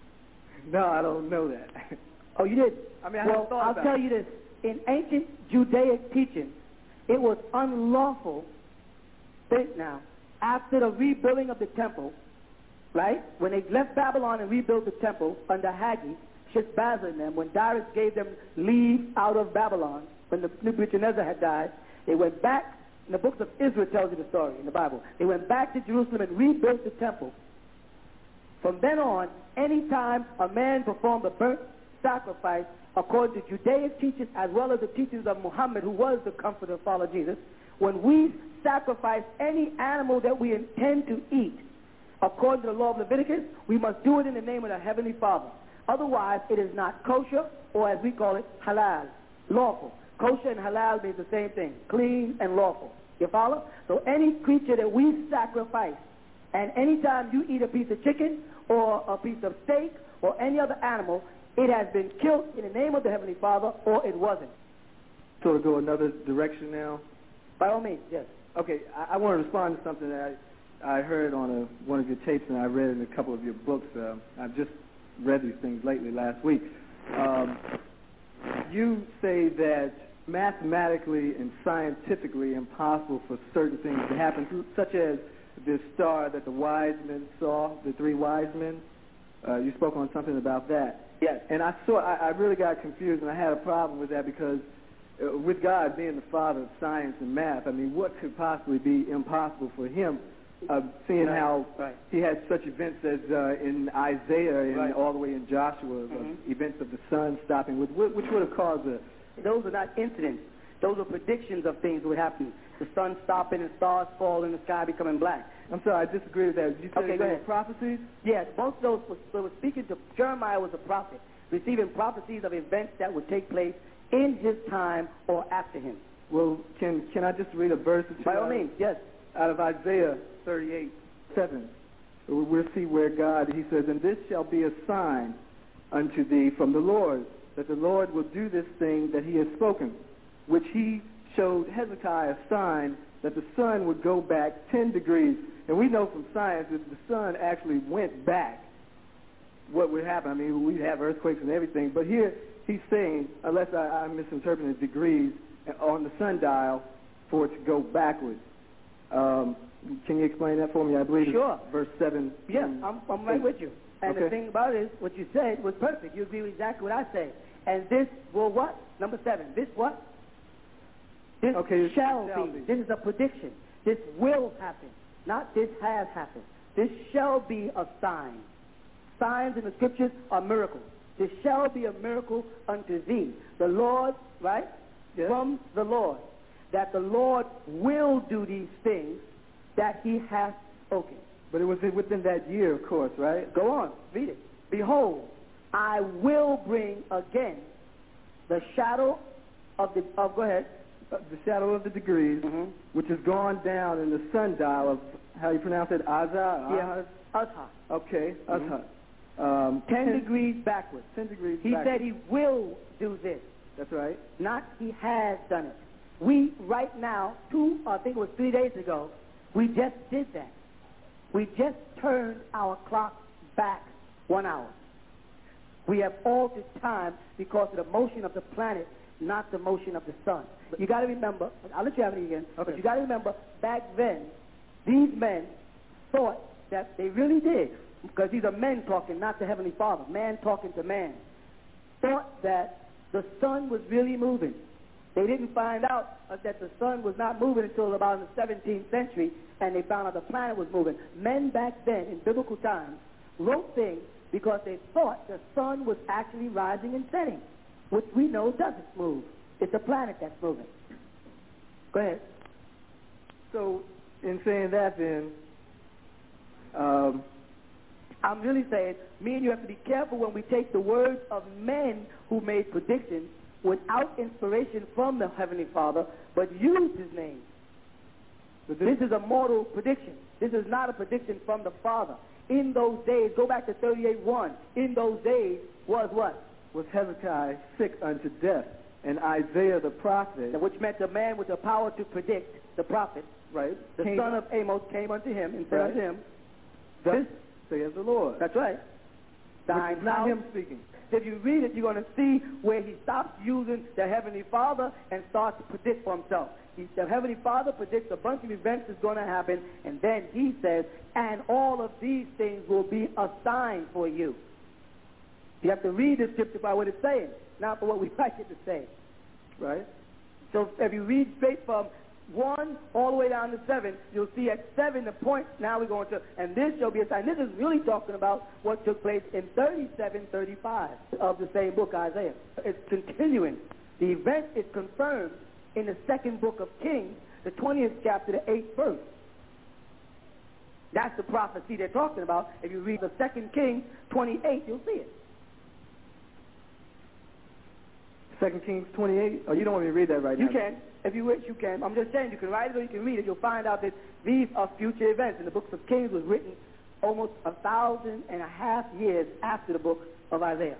No, I don't know that. Oh, you did? I mean, I well, haven't thought I'll about tell it. you this. In ancient Judaic teaching, it was unlawful, think now, after the rebuilding of the temple, right? When they left Babylon and rebuilt the temple under Haggai, Sheshbazzar and them, when Darius gave them leave out of Babylon, when the Nebuchadnezzar had died, they went back, and the books of Israel tells you the story in the Bible. They went back to Jerusalem and rebuilt the temple. From then on, anytime a man performed a burnt sacrifice, according to Judaic teachings as well as the teachings of Muhammad, who was the comforter and follower of Jesus, when we sacrifice any animal that we intend to eat, according to the law of Leviticus, we must do it in the name of the Heavenly Father. Otherwise, it is not kosher, or as we call it, halal, lawful. Kosher and halal means the same thing, clean and lawful. You follow? So any creature that we sacrifice, and anytime you eat a piece of chicken or a piece of steak or any other animal, it has been killed in the name of the Heavenly Father, or it wasn't. Sort of go another direction now? By all means, yes. Okay, I, I want to respond to something that I, I heard on a, one of your tapes and I read in a couple of your books. Uh, I've just read these things lately last week. Um, you say that mathematically and scientifically impossible for certain things to happen, such as this star that the wise men saw, the three wise men. Uh, you spoke on something about that. Yes. And I saw, I, I really got confused, and I had a problem with that because uh, with God being the father of science and math, I mean, what could possibly be impossible for him, uh, seeing right. how right. he had such events as uh, in Isaiah and right. all the way in Joshua, mm-hmm. uh, events of the sun stopping, with, which would have caused a... Those are not incidents. Those are predictions of things that would happen. The sun stopping and stars falling and the sky becoming black. I'm sorry, I disagree with that. Did you say okay, they go were ahead. prophecies? Yes, most of those was, so was speaking to Jeremiah was a prophet, receiving prophecies of events that would take place in his time or after him. Well, can can I just read a verse or two? By all means, yes. Out of Isaiah thirty-eight, seven. We'll see where God, he says, and this shall be a sign unto thee from the Lord, that the Lord will do this thing that he has spoken, which he showed Hezekiah a sign that the sun would go back ten degrees. And we know from science that if the sun actually went back, what would happen? I mean, we'd have earthquakes and everything. But here he's saying, unless I, I'm misinterpreting degrees on the sundial for it to go backwards. Um, can you explain that for me? I believe sure. it's verse seven. Yes, I'm, I'm right with you. And okay. the thing about it is, what you said was perfect. You agree with exactly what I say. And this will what? Number seven. This what? This okay, shall, shall be. be. This is a prediction. This will happen. Not this has happened. This shall be a sign. Signs in the scriptures are miracles. This shall be a miracle unto thee. The Lord, right? Yes. From the Lord. That the Lord will do these things that he hath spoken. But it was within that year, of course, right? Go on. Read it. Behold, I will bring again the shadow of the, of, go ahead. Uh, the shadow of the degrees, mm-hmm. which has gone down in the sundial of, how you pronounce it, Azar? Yeah, Azhar. Okay, mm-hmm. Azhar. Um, ten, ten degrees backwards. backwards. Ten degrees he backwards. said he will do this. That's right. Not he has done it. We, right now, two, I think it was three days ago, we just did that. We just turned our clock back one hour. We have altered time because of the motion of the planet, not the motion of the sun. You got to remember, I'll let you have it again, okay. but you got to remember, back then, these men thought that they really did, because these are men talking, not the Heavenly Father, man talking to man, thought that the sun was really moving. They didn't find out uh, that the sun was not moving until about in the seventeenth century, and they found out the planet was moving. Men back then, in biblical times, wrote things because they thought the sun was actually rising and setting, which we know doesn't move. It's a planet that's moving. Go ahead. So, in saying that then, um, I'm really saying, me and you have to be careful when we take the words of men who made predictions without inspiration from the Heavenly Father, but use His name. But this, this is a mortal prediction. This is not a prediction from the Father. In those days, go back to thirty-eight one. In those days was what? Was Hezekiah sick unto death, and Isaiah the prophet, which meant the man with the power to predict, the prophet, right? The came, son of Amos came unto him and said right. unto him, Thus saith the Lord. That's right. Thine not house, him speaking. If you read it, you're going to see where he stops using the Heavenly Father and starts to predict for himself. He, the Heavenly Father predicts a bunch of events that's going to happen, and then he says, and all of these things will be a sign for you. You have to read the scripture by what it's saying, not for what we like it to say. Right? So if you read straight from one all the way down to seven, you'll see at seven the point, now we're going to, and this shall be a sign. This is really talking about what took place in thirty-seven thirty-five of the same book, Isaiah. It's continuing. The event is confirmed in the second book of Kings, the twentieth chapter, the eighth verse. That's the prophecy they're talking about. If you read the second Kings twenty-eight, you'll see it. Second Kings twenty-eight? Oh, you don't want me to read that right now? You can. If you wish, you can. I'm just saying, you can write it or you can read it. You'll find out that these are future events. And the books of Kings was written almost a thousand and a half years after the book of Isaiah.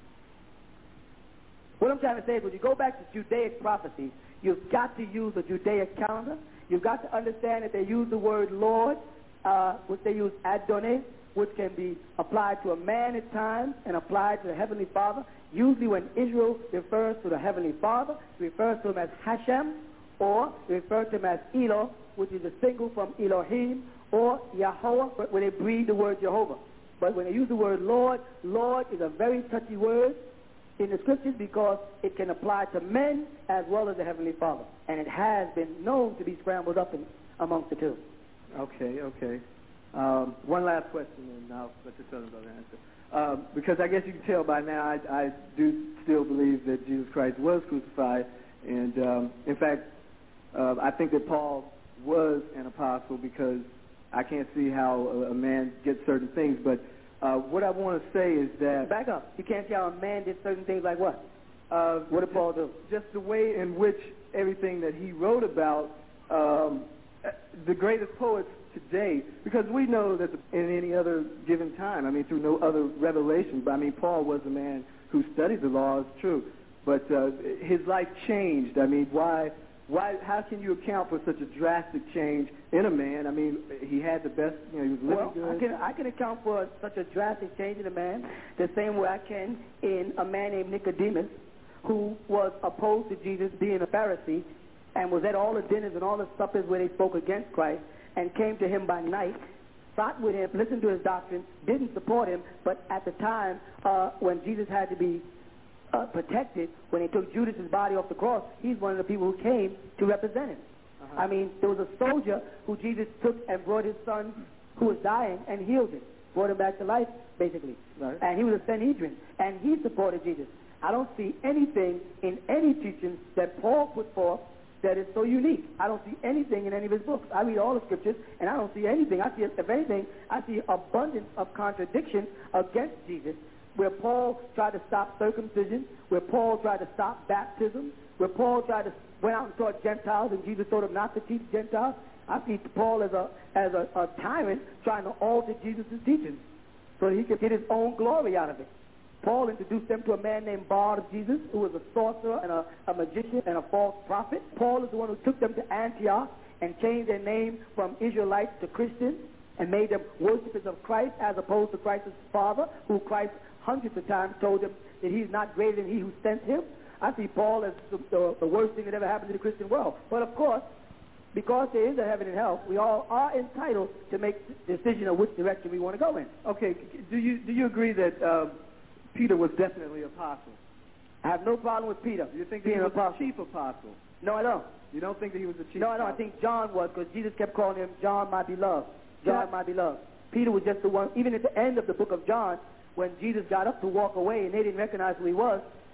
What I'm trying to say is when you go back to Judaic prophecy, you've got to use the Judaic calendar. You've got to understand that they use the word Lord, uh, which they use Adonai, which can be applied to a man at times and applied to the Heavenly Father. Usually when Israel refers to the Heavenly Father, it refers to him as Hashem, or it refers to him as Elo, which is a single from Elohim, or Yahweh, but when they breathe the word Jehovah. But when they use the word Lord, Lord is a very touchy word in the scriptures because it can apply to men as well as the Heavenly Father. And it has been known to be scrambled up in, amongst the two. Okay, okay. Um, one last question, and I'll let the Southern brother answer. Um, because I guess you can tell by now, I, I do still believe that Jesus Christ was crucified, and um, in fact, uh, I think that Paul was an apostle because I can't see how a, a man gets certain things. But uh, what I want to say is that back up. You can't see how a man did certain things like what? Uh, what did Paul do? Just the way in which everything that he wrote about, um, the greatest poets today, because we know that in any other given time, I mean, through no other revelation, but I mean, Paul was a man who studied the law, it's true, but uh, his life changed. I mean, why, why, how can you account for such a drastic change in a man? I mean, he had the best, you know, he was living well, good. I can, I can account for such a drastic change in a man the same way I can in a man named Nicodemus, who was opposed to Jesus being a Pharisee, and was at all the dinners and all the suppers where they spoke against Christ, and came to him by night, sat with him, listened to his doctrine, didn't support him, but at the time uh, when Jesus had to be uh, protected, when they took Judas's body off the cross, he's one of the people who came to represent him. Uh-huh. I mean, there was a soldier who Jesus took and brought his son who was dying and healed him, brought him back to life, basically. Right. And he was a Sanhedrin, and he supported Jesus. I don't see anything in any teaching that Paul put forth that is so unique. I don't see anything in any of his books. I read all the scriptures, and I don't see anything. I see, if anything, I see abundance of contradiction against Jesus, where Paul tried to stop circumcision, where Paul tried to stop baptism, where Paul tried to went out and taught Gentiles, and Jesus told him not to teach Gentiles. I see Paul as a as a, a tyrant trying to alter Jesus' teachings so that he could get his own glory out of it. Paul introduced them to a man named Bar of Jesus, who was a sorcerer and a, a magician and a false prophet. Paul is the one who took them to Antioch and changed their name from Israelites to Christians and made them worshipers of Christ as opposed to Christ's father, who Christ hundreds of times told them that he's not greater than he who sent him. I see Paul as the, the, the worst thing that ever happened to the Christian world. But of course, because there is a heaven and hell, we all are entitled to make the decision of which direction we want to go in. Okay, do you do you agree that uh, Peter was definitely an apostle? I have no problem with Peter. You think that he was the chief apostle? No, I don't. You don't think that he was the chief No, I don't. apostle? I think John was, because Jesus kept calling him John, my beloved. John, my beloved. Peter was just the one, even at the end of the book of John, when Jesus got up to walk away and they didn't recognize who he was,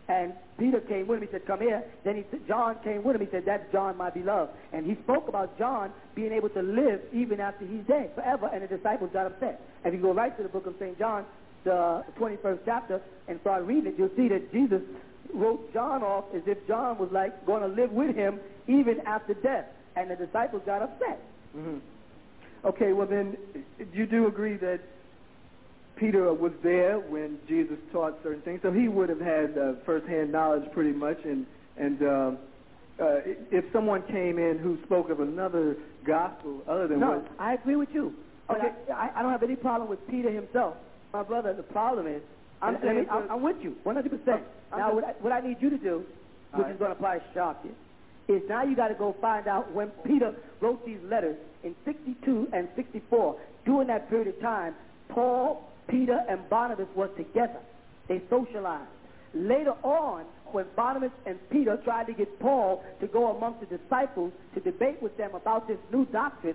And Peter came with him. He said, come here. Then he said, John came with him. He said, that's John, my beloved. And he spoke about John being able to live even after he's dead, forever. And the disciples got upset. And if you go right to the book of Saint John, the twenty-first chapter, and start reading it, you'll see that Jesus wrote John off as if John was like going to live with him even after death. And the disciples got upset. Mm-hmm. Okay, well then, you do agree that Peter was there when Jesus taught certain things, so he would have had uh, first-hand knowledge pretty much. And and uh, uh, if someone came in who spoke of another gospel other than no, what... I agree with you. Okay, I, I don't have any problem with Peter himself. My brother, the problem is, I'm, I'm, saying, I'm, I'm with you, one hundred percent. Now, what I, what I need you to do, which right. is going to probably shock you, is now you got to go find out when Peter wrote these letters in sixty-two and sixty-four. During that period of time, Paul, Peter, and Barnabas were together. They socialized. Later on, when Barnabas and Peter tried to get Paul to go amongst the disciples to debate with them about this new doctrine,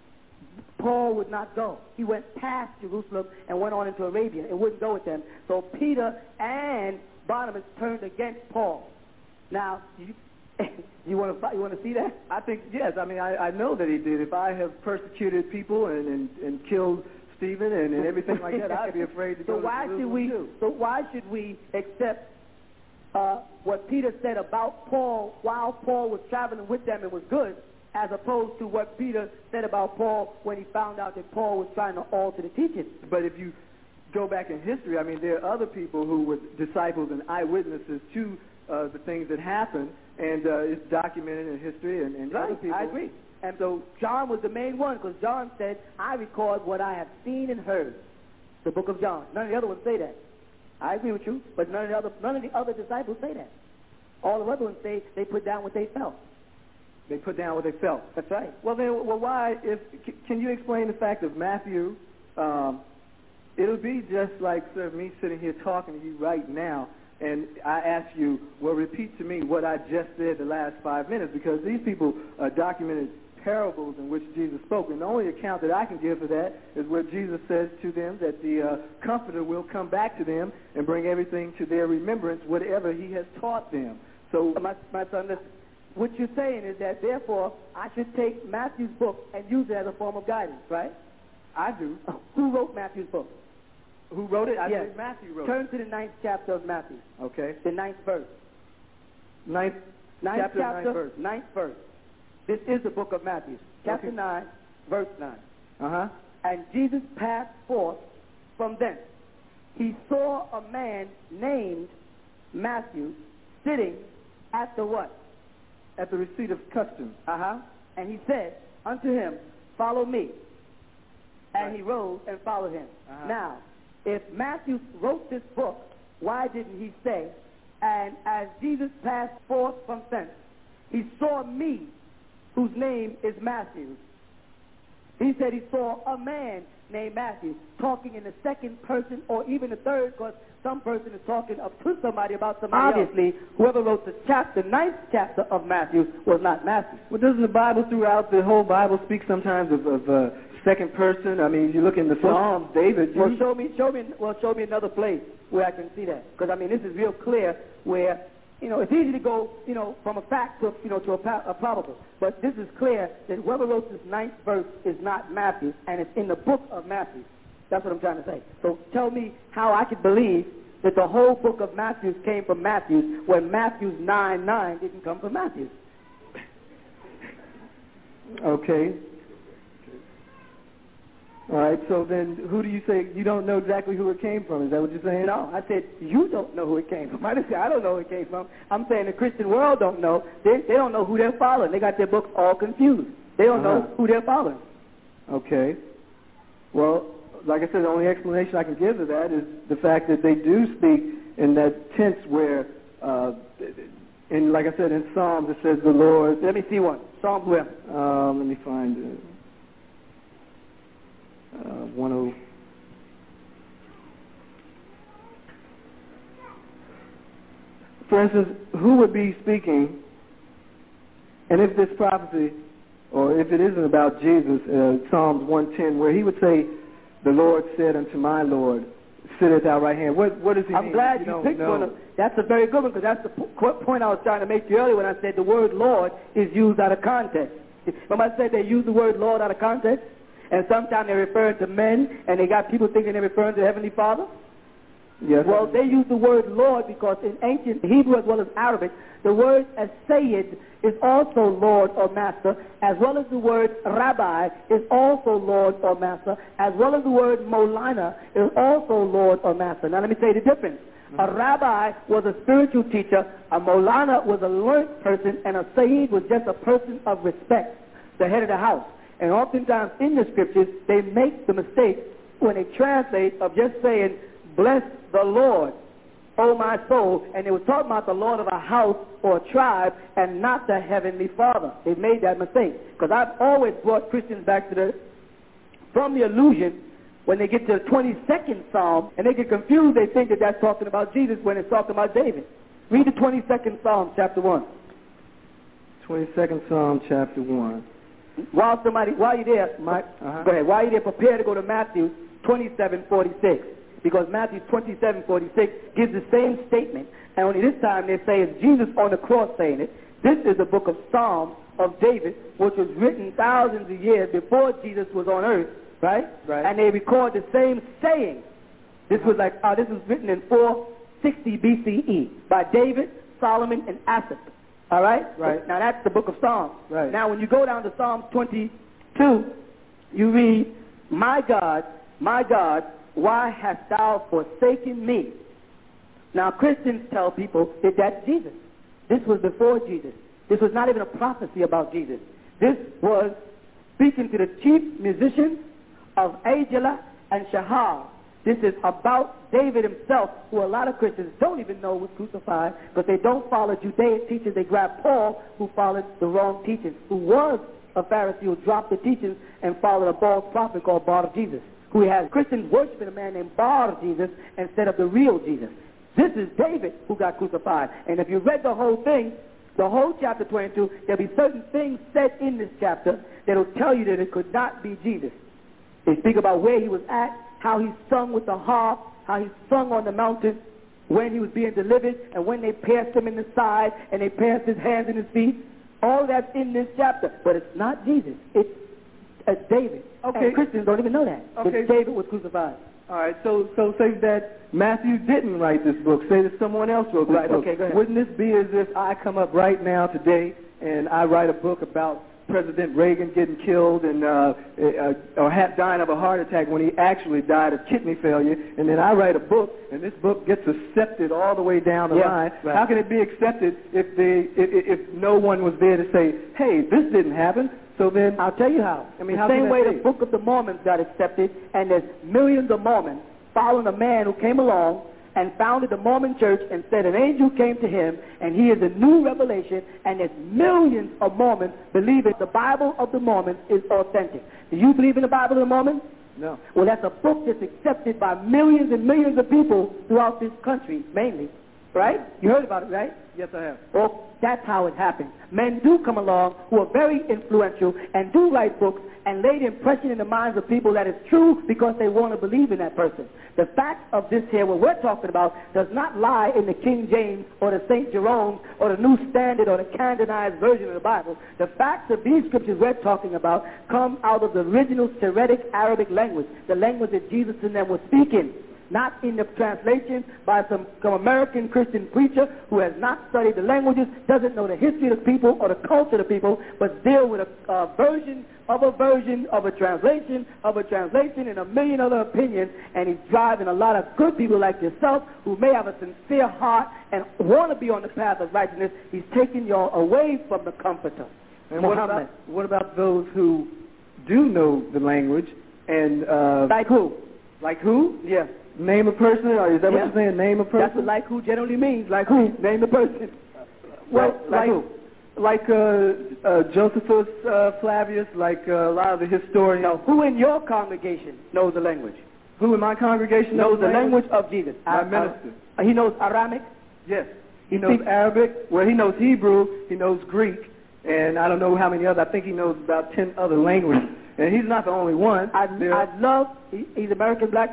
Paul would not go. He went past Jerusalem and went on into Arabia and wouldn't go with them. So Peter and Barnabas turned against Paul. Now, you, you want to you want to see that? I think, yes. I mean, I, I know that he did. If I have persecuted people and, and, and killed Stephen and, and everything like that, I'd be afraid to so go why to should we? too. So why should we accept uh, what Peter said about Paul while Paul was traveling with them and was good, as opposed to what Peter said about Paul when he found out that Paul was trying to alter the teaching? But if you go back in history, I mean, there are other people who were disciples and eyewitnesses to uh, the things that happened, and uh, it's documented in history, and, and right, other people. I agree. And so John was the main one, because John said, I record what I have seen and heard. The book of John. None of the other ones say that. I agree with you, but none of the other, none of the other disciples say that. All the other ones say they put down what they felt. They put down what they felt. That's right. Well, then, well, why? If can you explain the fact of Matthew? Um, it'll be just like, sir, me sitting here talking to you right now, and I ask you, well, repeat to me what I just said the last five minutes, because these people uh, documented parables in which Jesus spoke, and the only account that I can give for that is where Jesus says to them that the uh, Comforter will come back to them and bring everything to their remembrance, whatever he has taught them. So, my, my son, listen. What you're saying is that, therefore, I should take Matthew's book and use it as a form of guidance, right? I do. Who wrote Matthew's book? Who wrote it? I yes. think Matthew wrote Turn it. to the ninth chapter of Matthew. Okay. The ninth verse. Ninth, ninth chapter, chapter, ninth verse. Ninth verse. This is the book of Matthew. Chapter okay. nine, verse nine. Uh-huh. And Jesus passed forth from thence. He saw a man named Matthew sitting at the what? At the receipt of custom. Uh-huh. And he said unto him, follow me. And right. he rose and followed him. Uh-huh. Now, if Matthew wrote this book, why didn't he say, and as Jesus passed forth from thence, he saw me, whose name is Matthew. He said he saw a man named Matthew talking in the second person or even the third, because some person is talking up to somebody about somebody Obviously, else. Whoever wrote the chapter, ninth chapter of Matthew was not Matthew. Well, doesn't the Bible throughout the whole Bible speak sometimes of, of uh, second person? I mean, you look in the Psalms, David. Well, show me, show me, well, show me another place where I can see that, because I mean, this is real clear. Where, you know, it's easy to go, you know, from a fact to, you know, to a, a probable. But this is clear that whoever wrote this ninth verse is not Matthew, and it's in the book of Matthew. That's what I'm trying to say. So tell me how I could believe that the whole book of Matthew came from Matthew when Matthew's nine nine didn't come from Matthew. Okay. All right, so then who do you say, you don't know exactly who it came from? Is that what you're saying? No, I said you don't know who it came from. I didn't say I don't know who it came from. I'm saying the Christian world don't know. They, they don't know who they're following. They got their books all confused. They don't uh-huh. know who they're following. Okay. Well, like I said, the only explanation I can give to that is the fact that they do speak in that tense where, uh, in like I said, in Psalms it says the Lord. Let me see one. Psalms where? Um, let me find it. Uh, one oh. For instance, who would be speaking, and if this prophecy, or if it isn't about Jesus, uh, Psalms one ten, where he would say, the Lord said unto my Lord, sitteth at our right hand. What, what does he I'm mean? glad you, you don't picked know. one. Of, that's a very good one because that's the po- point I was trying to make to you earlier when I said the word Lord is used out of context. Remember I said they use the word Lord out of context? And sometimes they're referring to men and they got people thinking they're referring to the Heavenly Father? Yes. Well, they use the word Lord because in ancient Hebrew as well as Arabic, the word Sayyid is also Lord or Master, as well as the word Rabbi is also Lord or Master, as well as the word Molana is also Lord or Master. Now let me tell you the difference. Mm-hmm. A rabbi was a spiritual teacher, a Molana was a learned person, and a Sayyid was just a person of respect, the head of the house. And oftentimes in the scriptures, they make the mistake when they translate of just saying, bless the Lord, O my soul, and they were talking about the Lord of a house or a tribe and not the Heavenly Father. They made that mistake. Because I've always brought Christians back to the, from the illusion, when they get to the twenty-second Psalm, and they get confused, they think that that's talking about Jesus when it's talking about David. Read the twenty-second Psalm, chapter one. twenty-second Psalm, chapter one. While somebody, while you're there, Mike, uh-huh. go ahead. While you're there, prepare to go to Matthew twenty-seven forty-six. Because Matthew twenty-seven forty-six gives the same statement, and only this time they say it's Jesus on the cross saying it. This is the book of Psalms of David, which was written thousands of years before Jesus was on earth, right? Right. And they record the same saying. This was like, uh, this was written in four sixty B C E by David, Solomon, and Asaph. All right? Right. Now that's the book of Psalms. Right. Now when you go down to Psalm twenty-two, you read, my God, my God, why hast thou forsaken me? Now Christians tell people that that's Jesus. This was before Jesus. This was not even a prophecy about Jesus. This was speaking to the chief musicians of Ajalah and Shahar. This is about David himself, who a lot of Christians don't even know was crucified because they don't follow Judaic teachings. They grab Paul, who followed the wrong teachings, who was a Pharisee who dropped the teachings and followed a false prophet called Bar Jesus, who has Christians worshiping a man named Bar Jesus instead of the real Jesus. This is David who got crucified. And if you read the whole thing, the whole chapter twenty-two, there'll be certain things said in this chapter that'll tell you that it could not be Jesus. They speak about where he was at, how he sung with the harp, how he sung on the mountain, when he was being delivered, and when they pierced him in the side, and they pierced his hands and his feet. All that's in this chapter. But it's not Jesus. It's, it's David. Okay. And Christians don't even know that. Okay. That David was crucified. All right, so so say that Matthew didn't write this book. Say that someone else wrote this Right, book. okay, go ahead. Wouldn't this be as if I come up right now today and I write a book about President Reagan getting killed and uh, uh, or ha- dying of a heart attack when he actually died of kidney failure, and then I write a book and this book gets accepted all the way down the Yeah, line? right. How can it be accepted if they if, if no one was there to say, hey, this didn't happen? So then I'll tell you how. I mean, the how same can way that the be? Book of the Mormons got accepted, and there's millions of Mormons following a man who came along and founded the Mormon church and said an angel came to him and he is a new revelation, and there's millions of Mormons believing the Bible of the Mormons is authentic. Do you believe in the Bible of the Mormons? No. Well, that's a book that's accepted by millions and millions of people throughout this country, mainly. Right? You heard about it, right? Yes, I have. Well, that's how it happens. Men do come along who are very influential and do write books and lay the impression in the minds of people that is true because they want to believe in that person. The fact of this here, what we're talking about, does not lie in the King James or the Saint Jerome or the New Standard or the canonized version of the Bible. The facts of these scriptures we're talking about come out of the original Syriac Arabic language, the language that Jesus and them were speaking. Not in the translation by some, some American Christian preacher who has not studied the languages, doesn't know the history of the people or the culture of the people, but deal with a uh, version of a version of a translation of a translation and a million other opinions, and he's driving a lot of good people like yourself who may have a sincere heart and want to be on the path of righteousness. He's taking you away from the Comforter, And what Muhammad. about, what about those who do know the language and... Uh, like who? Like who? Yeah. Name a person, or is that Yeah. what you're saying? Name a person? That's what like who generally means. Like who? Name the person. Well, like, like, who? like uh, uh, Josephus uh, Flavius, like uh, a lot of the historians. Now, who in your congregation knows the language? Who in my congregation knows knows the language of Jesus? My Uh, minister. uh, he knows Aramaic? Yes. He, He knows speaks- Arabic. Well, he knows Hebrew. He knows Greek. And I don't know how many other. I think he knows about ten other languages. And he's not the only one. I, There- I love, he, he's American black man?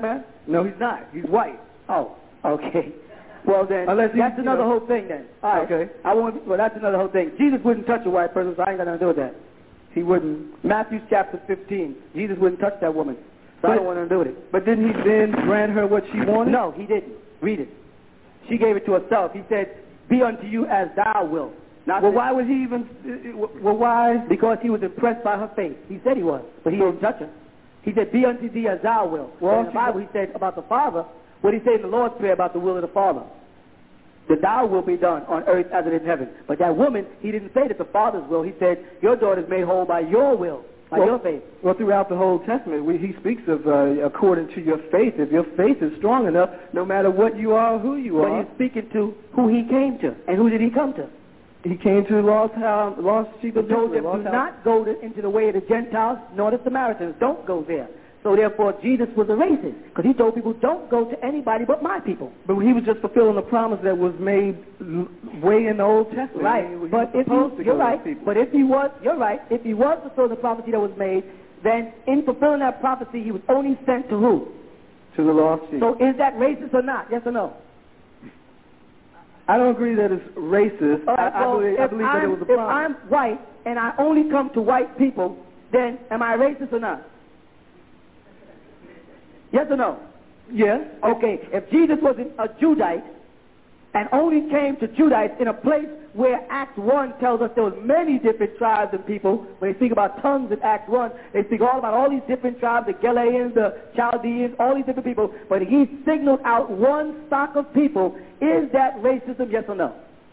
No, he's not. He's white. Oh, okay. Well then, Unless he, that's another you know, whole thing then. All right. Okay. I won't. Well, that's another whole thing. Jesus wouldn't touch a white person, so I ain't got nothing to do with that. He wouldn't. Matthew chapter fifteen. Jesus wouldn't touch that woman, so But- I don't want to do with it. But didn't he then grant her what she wanted? No, he didn't. Read it. She gave it to herself. He said, "Be unto you as thou wilt." Not Well, that- why would he even? uh, Well, why? Because he was impressed by her faith. He said he was, but he didn't touch her. He said, "Be unto thee as thou wilt." Well, Well, in the she- Bible, he said about the Father. What did he say in the Lord's Prayer about the will of the Father? That thou will be done on earth as it is in heaven. But that woman, he didn't say that the Father's will. He said, "Your daughter is made whole by your will, by Well, your faith." Well, throughout the whole Testament, we, he speaks of uh, according to your faith. If your faith is strong enough, no matter what you are or who you But are. he's speaking to who he came to. And who did he come to? He came to the lost house, lost sheep He of told Israel. them, lost do house. not go to, into the way of the Gentiles, nor the Samaritans. Don't go there. So therefore, Jesus was a racist, because he told people, don't go to anybody but my people. But he was just fulfilling the promise that was made l- way in the Old Testament. Right. I mean, he But was if supposed he, to you're go to right. people. But if he was, you're right. If he was fulfilling the prophecy that was made, then in fulfilling that prophecy, he was only sent to who? To the lost sheep. So is that racist or not? Yes or no? I don't agree that it's racist. All right, I, I well, believe, I if believe that I'm, it was a if promise. I'm white and I only come to white people, then am I racist or not? Yes or no? Yes. Okay, if Jesus was a Judite and only came to Judites in a place where Acts one tells us there was many different tribes and people, when they speak about tongues in Acts one, they speak all about all these different tribes, the Galileans, the Chaldeans, all these different people, but he signaled out one stock of people. Is that racism, yes or no?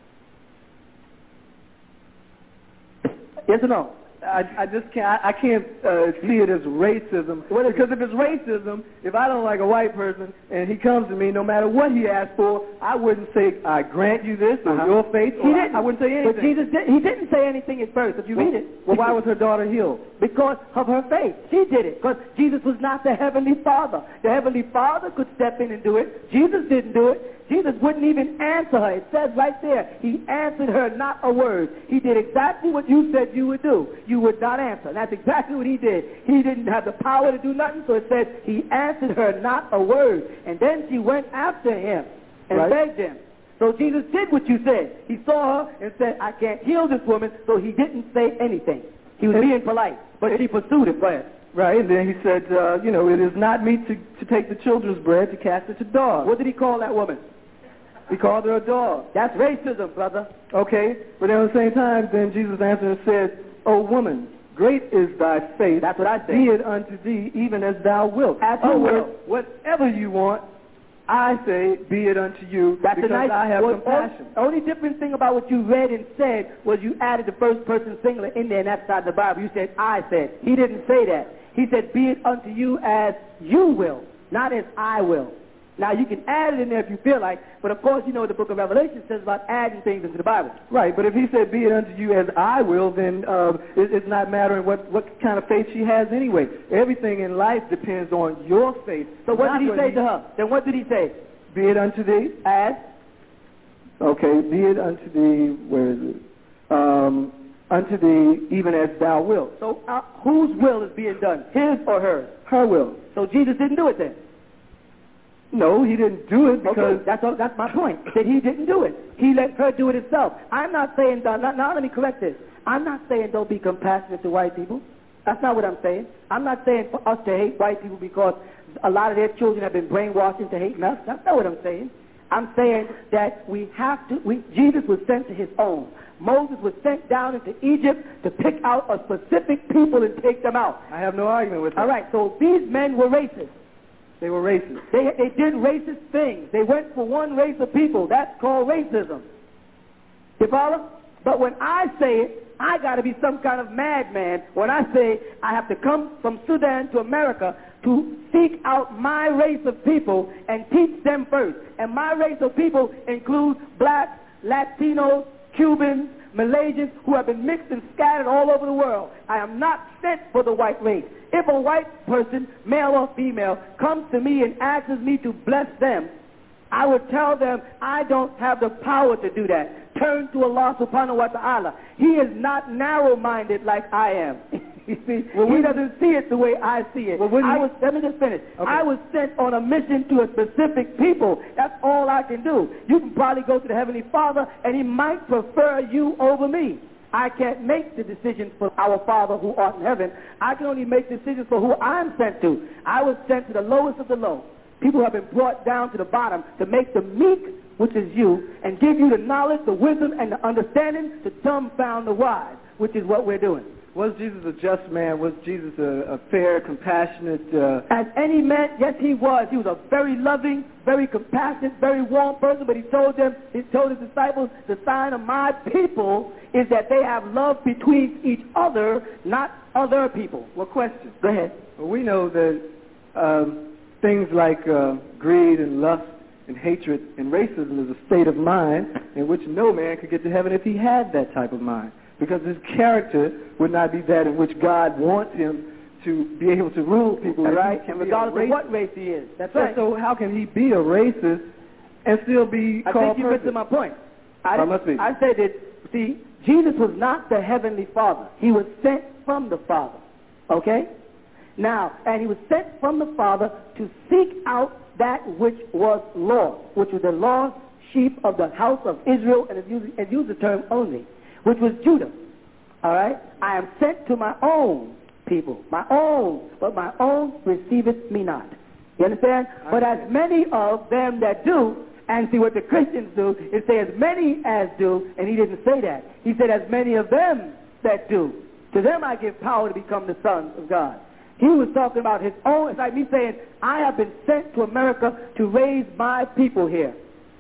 Yes or no? I, I just can't. I, I can't uh, see it as racism. Well, because if it's racism, if I don't like a white person and he comes to me, no matter what he asks for, I wouldn't say I grant you this or Uh-huh. your faith. He Or didn't. I wouldn't say anything. But Jesus did, he didn't say anything at first. If you well, read it, well, why was her daughter healed? Because of her faith. She did it. Because Jesus was not the Heavenly Father. The Heavenly Father could step in and do it. Jesus didn't do it. Jesus wouldn't even answer her. It says right there, he answered her not a word. He did exactly what you said you would do. You would not answer. And that's exactly what he did. He didn't have the power to do nothing, so it says he answered her not a word. And then she went after him and Right. begged him. So Jesus did what you said. He saw her and said, I can't heal this woman, so he didn't say anything. He was being polite, but she pursued it. Go ahead. Right, and then he said, uh, you know, it is not meet to, to take the children's bread to cast it to dogs. What did he call that woman? He called her a dog. That's racism, brother. Okay, but at the same time, then Jesus answered and said, O woman, great is thy faith. That's what I said. Be it unto thee even as thou wilt. As In other you will. words, whatever you want, I say, be it unto you, That's because a nice, I have well, compassion. The only different thing about what you read and said was you added the first person singular in there, and that's not the Bible. You said, I said. He didn't say that. He said, be it unto you as you will, not as I will. Now, you can add it in there if you feel like, but of course, you know what the book of Revelation says about adding things into the Bible. Right, but if he said, be it unto you as I will, then uh, it, it's not mattering what, what kind of faith she has anyway. Everything in life depends on your faith. So what not did he say he, to her? Then what did he say? Be it unto thee. As? Okay, be it unto thee, where is it? Um, unto thee even as thou wilt. So uh, whose will is being done? His or hers? Her will. So Jesus didn't do it then? No, he didn't do it because... Okay, that's, all, that's my point, that he didn't do it. He let her do it himself. I'm not saying, now, now let me correct this. I'm not saying don't be compassionate to white people. That's not what I'm saying. I'm not saying for us to hate white people because a lot of their children have been brainwashed into hating us. That's not what I'm saying. I'm saying that we have to, we, Jesus was sent to his own. Moses was sent down into Egypt to pick out a specific people and take them out. I have no argument with that. All right, so these men were racist. They were racist. They, they did racist things. They went for one race of people. That's called racism. You follow? But when I say it, I got to be some kind of madman when I say I have to come from Sudan to America to seek out my race of people and teach them first. And my race of people includes blacks, Latinos, Cubans, Malaysians who have been mixed and scattered all over the world. I am not sent for the white race. If a white person, male or female, comes to me and asks me to bless them, I would tell them I don't have the power to do that. Turn to Allah subhanahu wa ta'ala. He is not narrow-minded like I am. You see, Well, he we- doesn't see it the way I see it. Well, wouldn't I he- was, let me just finish. Okay. I was sent on a mission to a specific people. That's all I can do. You can probably go to the Heavenly Father, and he might prefer you over me. I can't make the decisions for our Father who art in heaven. I can only make decisions for who I'm sent to. I was sent to the lowest of the low. People have been brought down to the bottom to make the meek, which is you, and give you the knowledge, the wisdom, and the understanding to dumbfound the wise, which is what we're doing. Was Jesus a just man? Was Jesus a, a fair, compassionate? Uh... As any man, yes, he was. He was a very loving, very compassionate, very warm person. But he told them, he told his disciples, the sign of my people is that they have love between each other, not other people. Well, question. Go ahead. Well, we know that um, things like uh, greed and lust and hatred and racism is a state of mind in which no man could get to heaven if he had that type of mind. Because his character would not be that in which God wants him to be able to rule people. That's right, He can and be regardless a of what race he is. That's so, right. So how can he be a racist and still be I called think you perfect? missed my point. I, I must be. I said that, see, Jesus was not the heavenly Father. He was sent from the Father. Okay? Now, and he was sent from the Father to seek out that which was lost, which was the lost sheep of the house of Israel, and it used, it used the term only, which was Judah. All right? I am sent to my own people, my own, but my own receiveth me not. You understand? I but understand. as many of them that do, and see what the Christians do, is say as many as do, and he didn't say that. He said as many of them that do. To them I give power to become the sons of God. He was talking about his own. It's like me saying, I have been sent to America to raise my people here.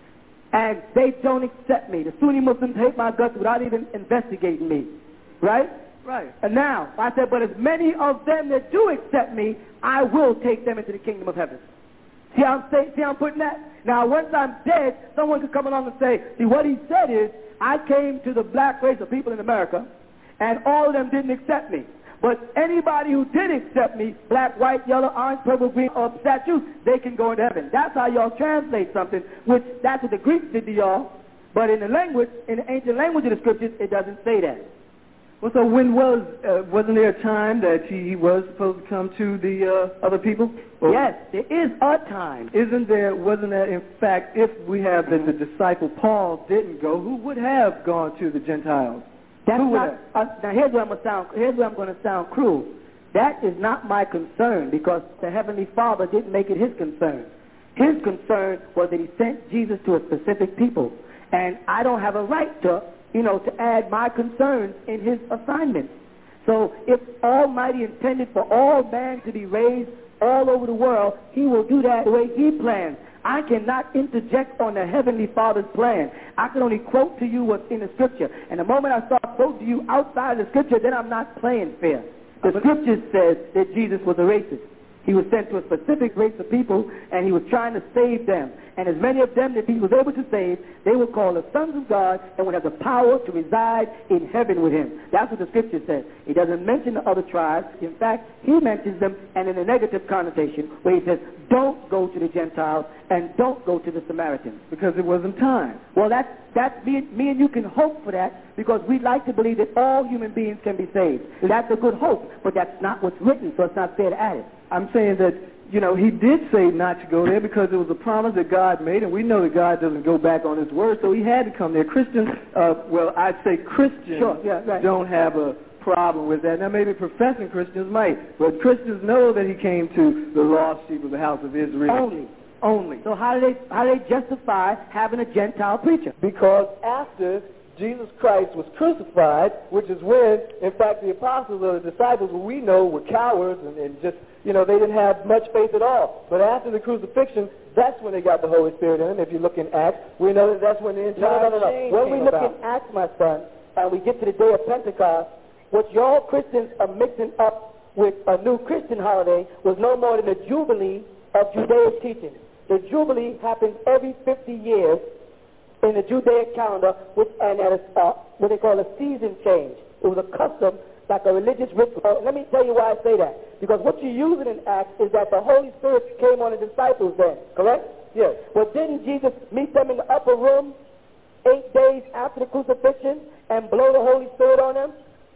And they don't accept me. The Sunni Muslims hate my guts without even investigating me. Right? Right. And now, I said, but as many of them that do accept me, I will take them into the kingdom of heaven. See how I'm saying, see how I'm putting that? Now, once I'm dead, someone could come along and say, see, what he said is, I came to the black race of people in America, and all of them didn't accept me. But anybody who did accept me, black, white, yellow, orange, purple, green, or statues, they can go into heaven. That's how y'all translate something, which that's what the Greeks did to y'all. But in the language, in the ancient language of the scriptures, it doesn't say that. Well, so when was, uh, wasn't there a time that he was supposed to come to the uh, other people? Or yes, there is a time. Isn't there, wasn't that, in fact, if we have that the disciple Paul didn't go, who would have gone to the Gentiles? That's Who would not, uh, now here's where I'm going to sound, here's where I'm going to sound cruel. That is not my concern, because the Heavenly Father didn't make it his concern. His concern was that he sent Jesus to a specific people. And I don't have a right to, you know, to add my concerns in his assignment. So if Almighty intended for all man to be raised all over the world, he will do that the way he plans. I cannot interject on the Heavenly Father's plan. I can only quote to you what's in the Scripture. And the moment I start quoting to you outside of the Scripture, then I'm not playing fair. The Scripture says that Jesus was a racist. He was sent to a specific race of people, and he was trying to save them. And as many of them that he was able to save, they were called the sons of God and would have the power to reside in heaven with him. That's what the Scripture says. He doesn't mention the other tribes. In fact, he mentions them, and in a negative connotation, where he says, don't go to the Gentiles and don't go to the Samaritans. Because it wasn't time. Well, that's, that's me, me and you can hope for that, because we like to believe that all human beings can be saved. That's a good hope, but that's not what's written, so it's not fair to add it. I'm saying that, you know, he did say not to go there because it was a promise that God made, and we know that God doesn't go back on his word, so he had to come there. Christians, uh, well, I'd say Christians sure, yeah, right. don't have a problem with that. Now, maybe professing Christians might, but Christians know that he came to the lost sheep of the house of Israel. Only. Only. So how do they, how do they justify having a Gentile preacher? Because after Jesus Christ was crucified, which is when, in fact, the apostles or the disciples, who we know were cowards and, and just, you know, they didn't have much faith at all. But after the crucifixion, that's when they got the Holy Spirit in them. If you look in Acts, we know that that's when the entire No, no, no, no. change When came we look about. in Acts, my son, and we get to the day of Pentecost, what y'all Christians are mixing up with a new Christian holiday was no more than the Jubilee of Judaic teaching. The Jubilee happens every fifty years in the Judaic calendar, which, and at a, uh, what they call a season change. It was a custom, like a religious ritual. Let me tell you why I say that. Because what you're using in Acts is that the Holy Spirit came on the disciples then, correct? Yes. Well, didn't Jesus meet them in the upper room eight days after the crucifixion and blow the Holy Spirit on them?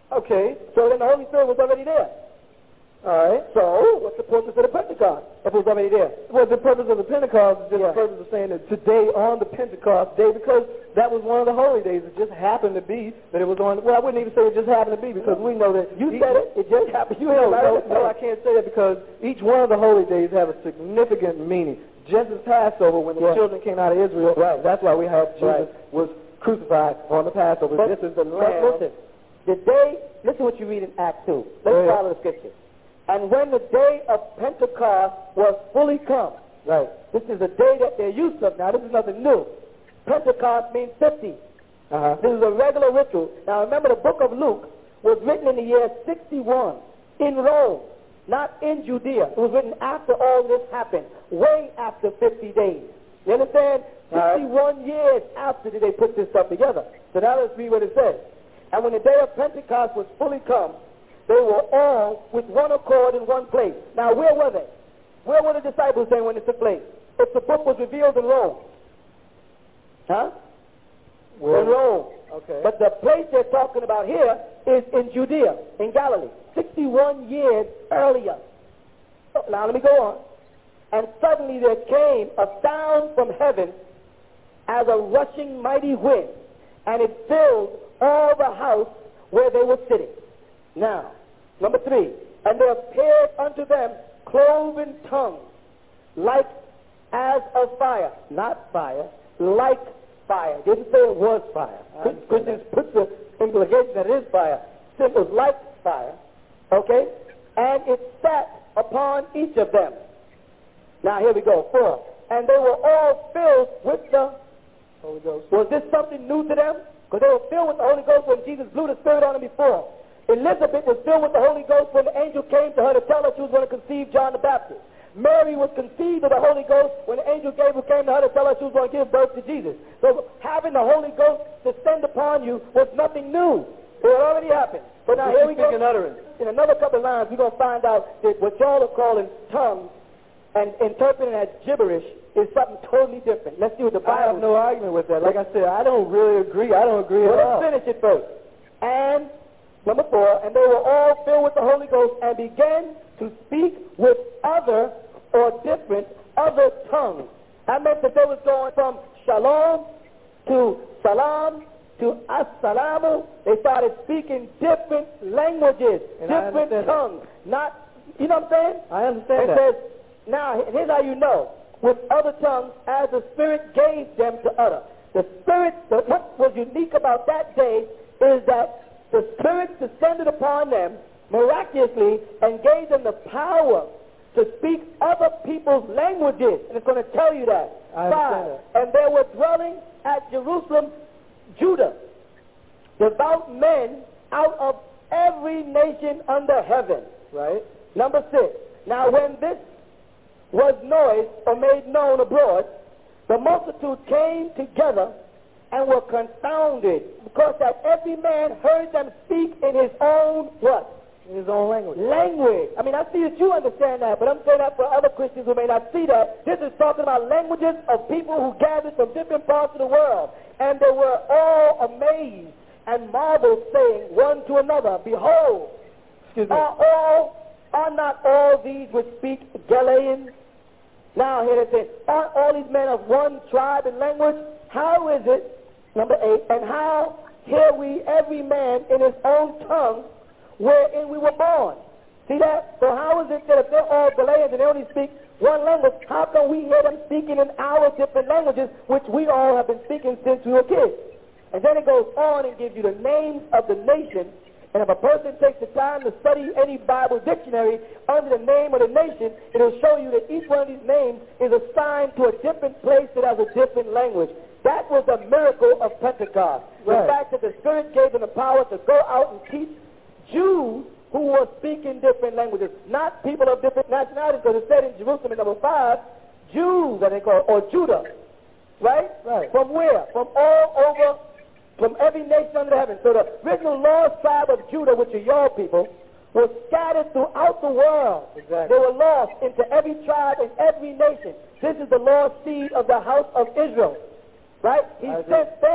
Okay, so then the Holy Spirit was already there. All right. So what's the purpose of the Pentecost if it was already there? Well, the purpose of the Pentecost is just Yeah. the purpose of saying that today on the Pentecost day, because that was one of the holy days. It just happened to be that it was on. Well, I wouldn't even say it just happened to be because we know that You each, said it. It just happened. You No, know, no, no, I can't say that because each one of the holy days have a significant meaning. Just as Passover, when the Yeah. children came out of Israel, Right. that's why we have Jesus Right. was crucified on the Passover. But, this is the but lamb. listen, the day, listen what you read in Acts two. Let's Go ahead. follow the scripture. And when the day of Pentecost was fully come, right, this is a day that they're used to. Now, this is nothing new. Pentecost means fifty. Uh-huh. This is a regular ritual. Now, remember, the book of Luke was written in the year sixty-one in Rome, not in Judea. It was written after all this happened, way after fifty days. You understand? sixty-one years after did they put this stuff together. So now let's read what it says. And when the day of Pentecost was fully come, they were all with one accord in one place. Now, where were they? Where were the disciples then when it took place? If the book was revealed in Rome. Huh? Where? In Rome. Okay. But the place they're talking about here is in Judea, in Galilee, sixty-one years earlier. So, now let me go on. And suddenly there came a sound from heaven as a rushing mighty wind, and it filled all the house where they were sitting. Now, number three, and there appeared unto them cloven tongues, like as of fire, not fire, like fire. Didn't say it was fire. Christians put the implication that it is fire. It was like fire, okay? And it sat upon each of them. Now here we go, four. And they were all filled with the Holy Ghost. Was this something new to them? Because they were filled with the Holy Ghost when Jesus blew the Spirit on them before. Elizabeth was filled with the Holy Ghost when the angel came to her to tell her she was going to conceive John the Baptist. Mary was conceived of the Holy Ghost when the angel Gabriel came to her to tell her she was going to give birth to Jesus. So having the Holy Ghost descend upon you was nothing new. It had already happened. But now here we go. Utterance. In another couple of lines, we're going to find out that what y'all are calling tongues and interpreting as gibberish is something totally different. Let's see what the I Bible have no argument with that. Like I said, I don't really agree. I don't agree Well, at all. let's finish it first. And number four, and they were all filled with the Holy Ghost and began to speak with other or different other tongues. That meant that they was going from shalom to salam to assalamu. They started speaking different languages, And I different understand tongues. Not, you know what I'm saying? I understand It that. says, now, here's how you know. With other tongues, as the Spirit gave them to utter. The Spirit, the, what was unique about that day is that the Spirit descended upon them miraculously and gave them the power to speak other people's languages. And it's going to tell you that. I Five, understand that. and they were dwelling at Jerusalem, Judah, devout men out of every nation under heaven. Right? Number six. Now when this was noised or made known abroad, the multitude came together and were confounded, because that every man heard them speak in his own what? In his own language. Language. I mean, I see that you understand that, but I'm saying that for other Christians who may not see that. This is talking about languages of people who gathered from different parts of the world. And they were all amazed and marveled, saying one to another, Behold, Excuse me. are all, are not all these which speak Galileans? Now here it says, aren't all these men of one tribe and language? How is it, number eight, and how hear we every man in his own tongue wherein we were born? See that? So how is it that if they're all Galileans and they only speak one language, how come we hear them speaking in our different languages, which we all have been speaking since we were kids? And then it goes on and gives you the names of the nations. And if a person takes the time to study any Bible dictionary under the name of the nation, it'll show you that each one of these names is assigned to a different place that has a different language. That was the miracle of Pentecost. Right. The fact that the Spirit gave them the power to go out and teach Jews who were speaking different languages, not people of different nationalities, because it said in Jerusalem in number five, Jews, that they call, or Judah. Right? Right. From where? From all over, from every nation under heaven. So the original lost tribe of Judah, which are your people, was scattered throughout the world. Exactly. They were lost into every tribe and every nation. This is the lost seed of the house of Israel. Right? He I agree. sent them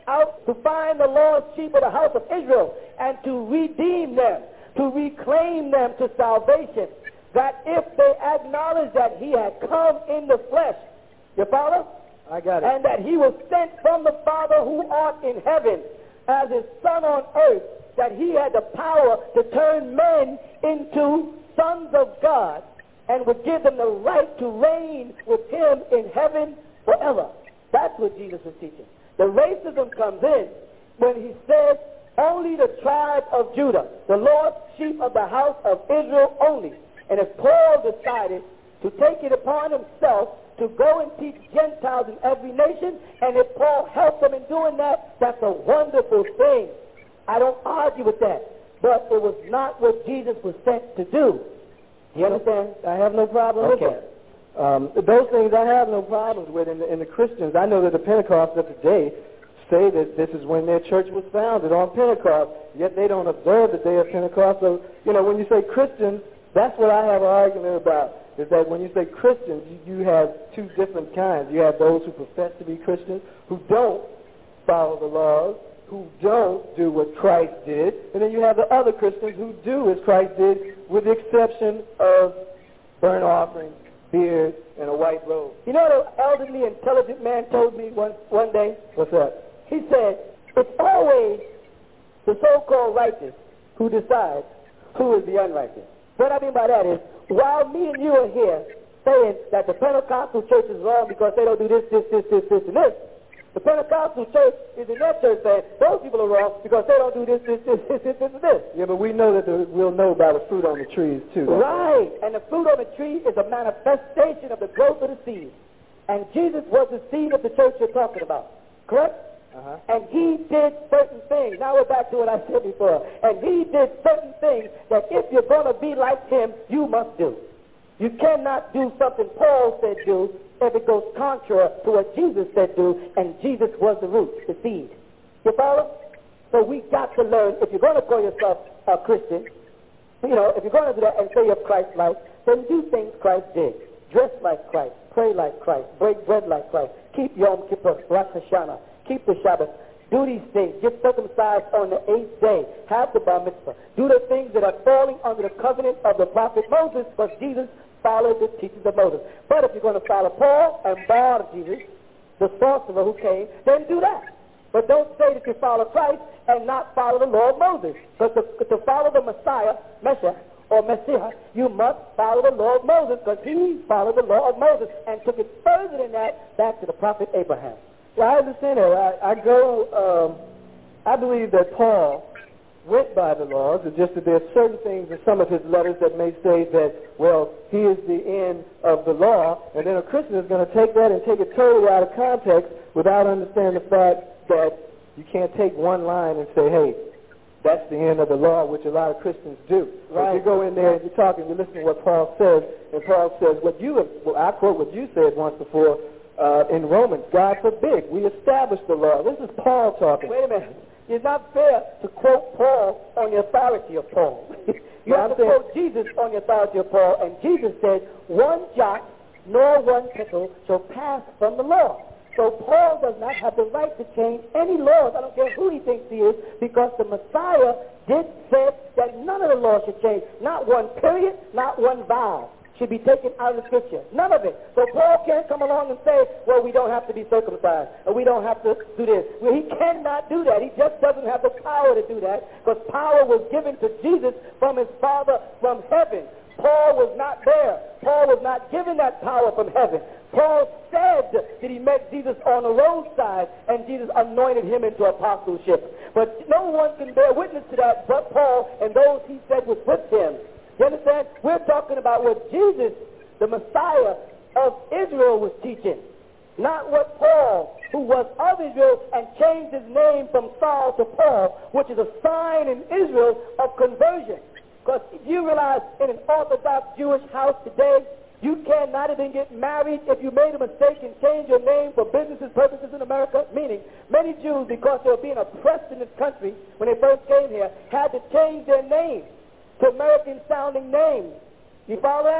out to find the lost sheep of the house of Israel and to redeem them, to reclaim them to salvation. That if they acknowledge that he had come in the flesh, you follow? I got it. And that he was sent from the Father who art in heaven as his son on earth, that he had the power to turn men into sons of God and would give them the right to reign with him in heaven forever. That's what Jesus was teaching. The racism comes in when he says only the tribe of Judah, the lost sheep of the house of Israel only. And if Paul decided to take it upon himself to go and teach Gentiles in every nation, and if Paul helped them in doing that, that's a wonderful thing. I don't argue with that. But it was not what Jesus was sent to do. You understand? I have no problem Okay. with that. Um, those things I have no problems with in the, in the Christians. I know that the Pentecostals of today say that this is when their church was founded, on Pentecost, yet they don't observe the day of Pentecost. So, you know, when you say Christians, that's what I have an argument about, is that when you say Christians, you, you have two different kinds. You have those who profess to be Christians, who don't follow the laws, who don't do what Christ did, and then you have the other Christians who do as Christ did, with the exception of burnt offerings, beard, and a white robe. You know what an elderly, intelligent man told me one, one day? What's that? He said, it's always the so-called righteous who decides who is the unrighteous. What I mean by that is, while me and you are here saying that the Pentecostal church is wrong because they don't do this, this, this, this, this, and this, the Pentecostal church is in their church saying those people are wrong because they don't do this, this, this, this, this, this, and this. Yeah, but we know that the, we'll know by the fruit on the trees, too. Right. And the fruit on the tree is a manifestation of the growth of the seed. And Jesus was the seed of the church you're talking about. Correct? Uh-huh. And he did certain things. Now we're back to what I said before. And he did certain things that if you're going to be like him, you must do. You cannot do something Paul said do if it goes contrary to what Jesus said do, and Jesus was the root, the seed. You follow? So we got to learn, if you're going to call yourself a Christian, you know, if you're going to do that and say you're Christ-like, then do things Christ did. Dress like Christ, pray like Christ, break bread like Christ, keep Yom Kippur, Rosh Hashanah, keep the Shabbat, do these things, get circumcised on the eighth day, have the bar mitzvah, do the things that are falling under the covenant of the prophet Moses, because Jesus followed the teachings of Moses. But if you're going to follow Paul and bow to Jesus, the sorcerer who came, then do that. But don't say that you follow Christ and not follow the law of Moses. Because to, to follow the Messiah, Messiah, or Messiah, you must follow the law of Moses, because he followed the law of Moses and took it further than that back to the prophet Abraham. Well, I understand that. I, I go, um, I believe that Paul went by the laws. It's just that there are certain things in some of his letters that may say that, well, he is the end of the law, and then a Christian is going to take that and take it totally out of context without understanding the fact that you can't take one line and say, hey, that's the end of the law, which a lot of Christians do. Right. If you go in there and you're talking, you listen to what Paul says, and Paul says, what you have, well, I quote what you said once before uh, in Romans, God forbid, we establish the law. This is Paul talking. Wait a minute. It's not fair to quote Paul on the authority of Paul. you yeah, have I'm to saying, quote Jesus on the authority of Paul, and Jesus said, one jot nor one tittle shall pass from the law. So Paul does not have the right to change any laws. I don't care who he thinks he is, because the Messiah did say that none of the laws should change. Not one period, not one vowel should be taken out of the scripture. None of it. So Paul can't come along and say, well, we don't have to be circumcised, or we don't have to do this. Well, he cannot do that. He just doesn't have the power to do that, because power was given to Jesus from his Father from heaven. Paul was not there. Paul was not given that power from heaven. Paul said that he met Jesus on the roadside, and Jesus anointed him into apostleship. But no one can bear witness to that but Paul and those he said was with him. You understand? We're talking about what Jesus, the Messiah of Israel, was teaching. Not what Paul, who was of Israel and changed his name from Saul to Paul, which is a sign in Israel of conversion. Because if you realize in an Orthodox Jewish house today, you cannot even get married if you made a mistake and change your name for business purposes in America. Meaning, many Jews, because they were being oppressed in this country when they first came here, had to change their name to American-sounding names. You follow that?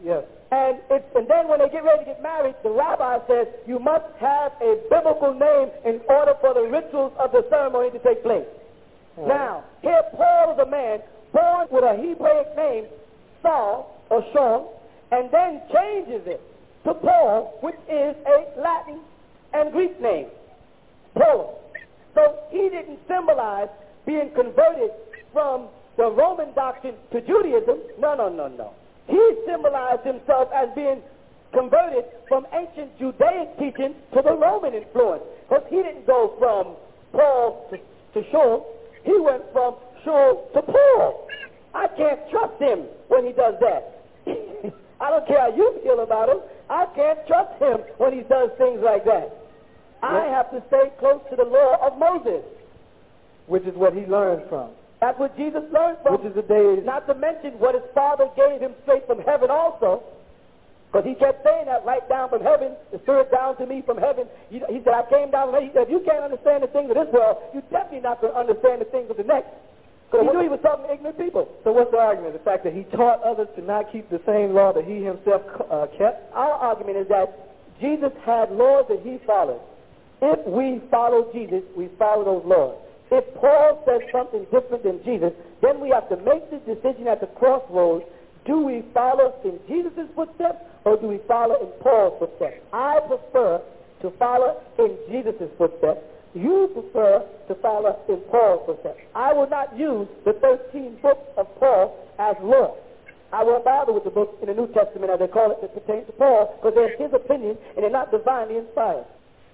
Yes. And it's, and then when they get ready to get married, the rabbi says you must have a biblical name in order for the rituals of the ceremony to take place. Right. Now, here Paul is a man born with a Hebraic name, Saul or Shaul, and then changes it to Paul, which is a Latin and Greek name, Paul. So he didn't symbolize being converted from the Roman doctrine to Judaism. No, no, no, no. He symbolized himself as being converted from ancient Judaic teaching to the Roman influence. Because he didn't go from Paul to, to Shaul. He went from Shaul to Paul. I can't trust him when he does that. I don't care how you feel about him. I can't trust him when he does things like that. I have to stay close to the law of Moses, which is what he learned from. That's what Jesus learned from. Which is the day. Not to mention what his Father gave him straight from heaven also. Because he kept saying that right down from heaven, the Spirit down to me from heaven. He, he said, I came down from heaven. He said, if you can't understand the things of this world, you're definitely not going to understand the things of the next. Because he knew he was talking to ignorant people. So what's the argument? The fact that he taught others to not keep the same law that he himself uh, kept? Our argument is that Jesus had laws that he followed. If we follow Jesus, we follow those laws. If Paul says something different than Jesus, then we have to make the decision at the crossroads. Do we follow in Jesus' footsteps or do we follow in Paul's footsteps? I prefer to follow in Jesus' footsteps. You prefer to follow in Paul's footsteps. I will not use the thirteen books of Paul as law. I won't bother with the books in the New Testament, as they call it, that pertain to Paul, because they're his opinion and they're not divinely inspired.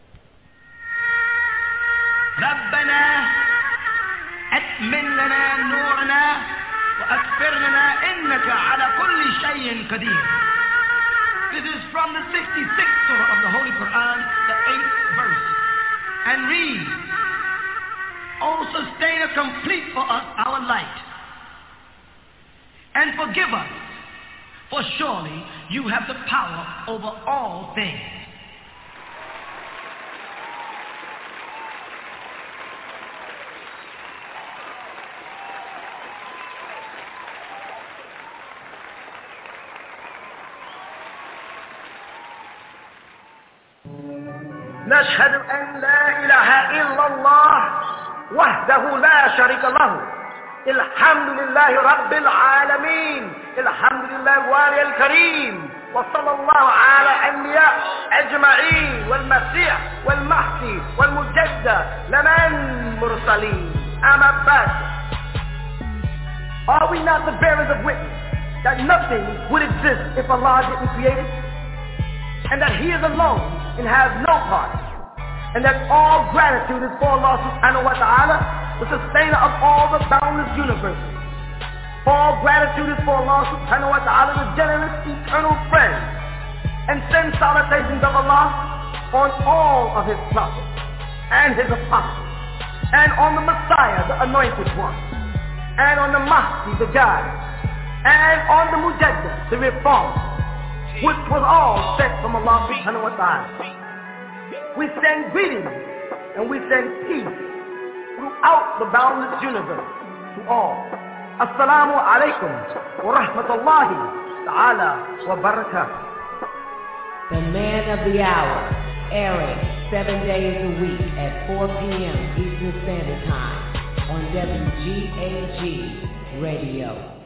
ربنا أتمن لنا نورنا وأكفر لنا إنك على كل شيء قدير. This is from the sixty-sixth surah of the Holy Quran, the eighth verse. And read, O sustain a complete for us our light, and forgive us, for surely you have the power over all things. نشهد أن لا إله إلا الله وحده لا شريك له الحمد لله رب العالمين الحمد لله الوالي الكريم وصلى الله على الأنبياء أجمعين والمسيح والمهدي والمجدد لمن مرسلين أما بعد. Are we not the bearers of witness that nothing would exist if Allah didn't create it, and that He is alone and has no part, and that all gratitude is for Allah subhanahu wa ta'ala, the sustainer of all the boundless universes. All gratitude is for Allah subhanahu wa ta'ala, the generous eternal friend, and send salutations of Allah on all of His prophets and His apostles, and on the Messiah, the anointed one, and on the Mahdi, the guide, and on the Mujaddid, the reformer, which was all sent from Allah subhanahu wa ta'ala. We send greetings and we send peace throughout the boundless universe to all. Assalamu alaikum wa rahmatullahi ta'ala wa barakatuh. The man of the hour, airing seven days a week at four p.m. Eastern Standard Time on W G A G Radio.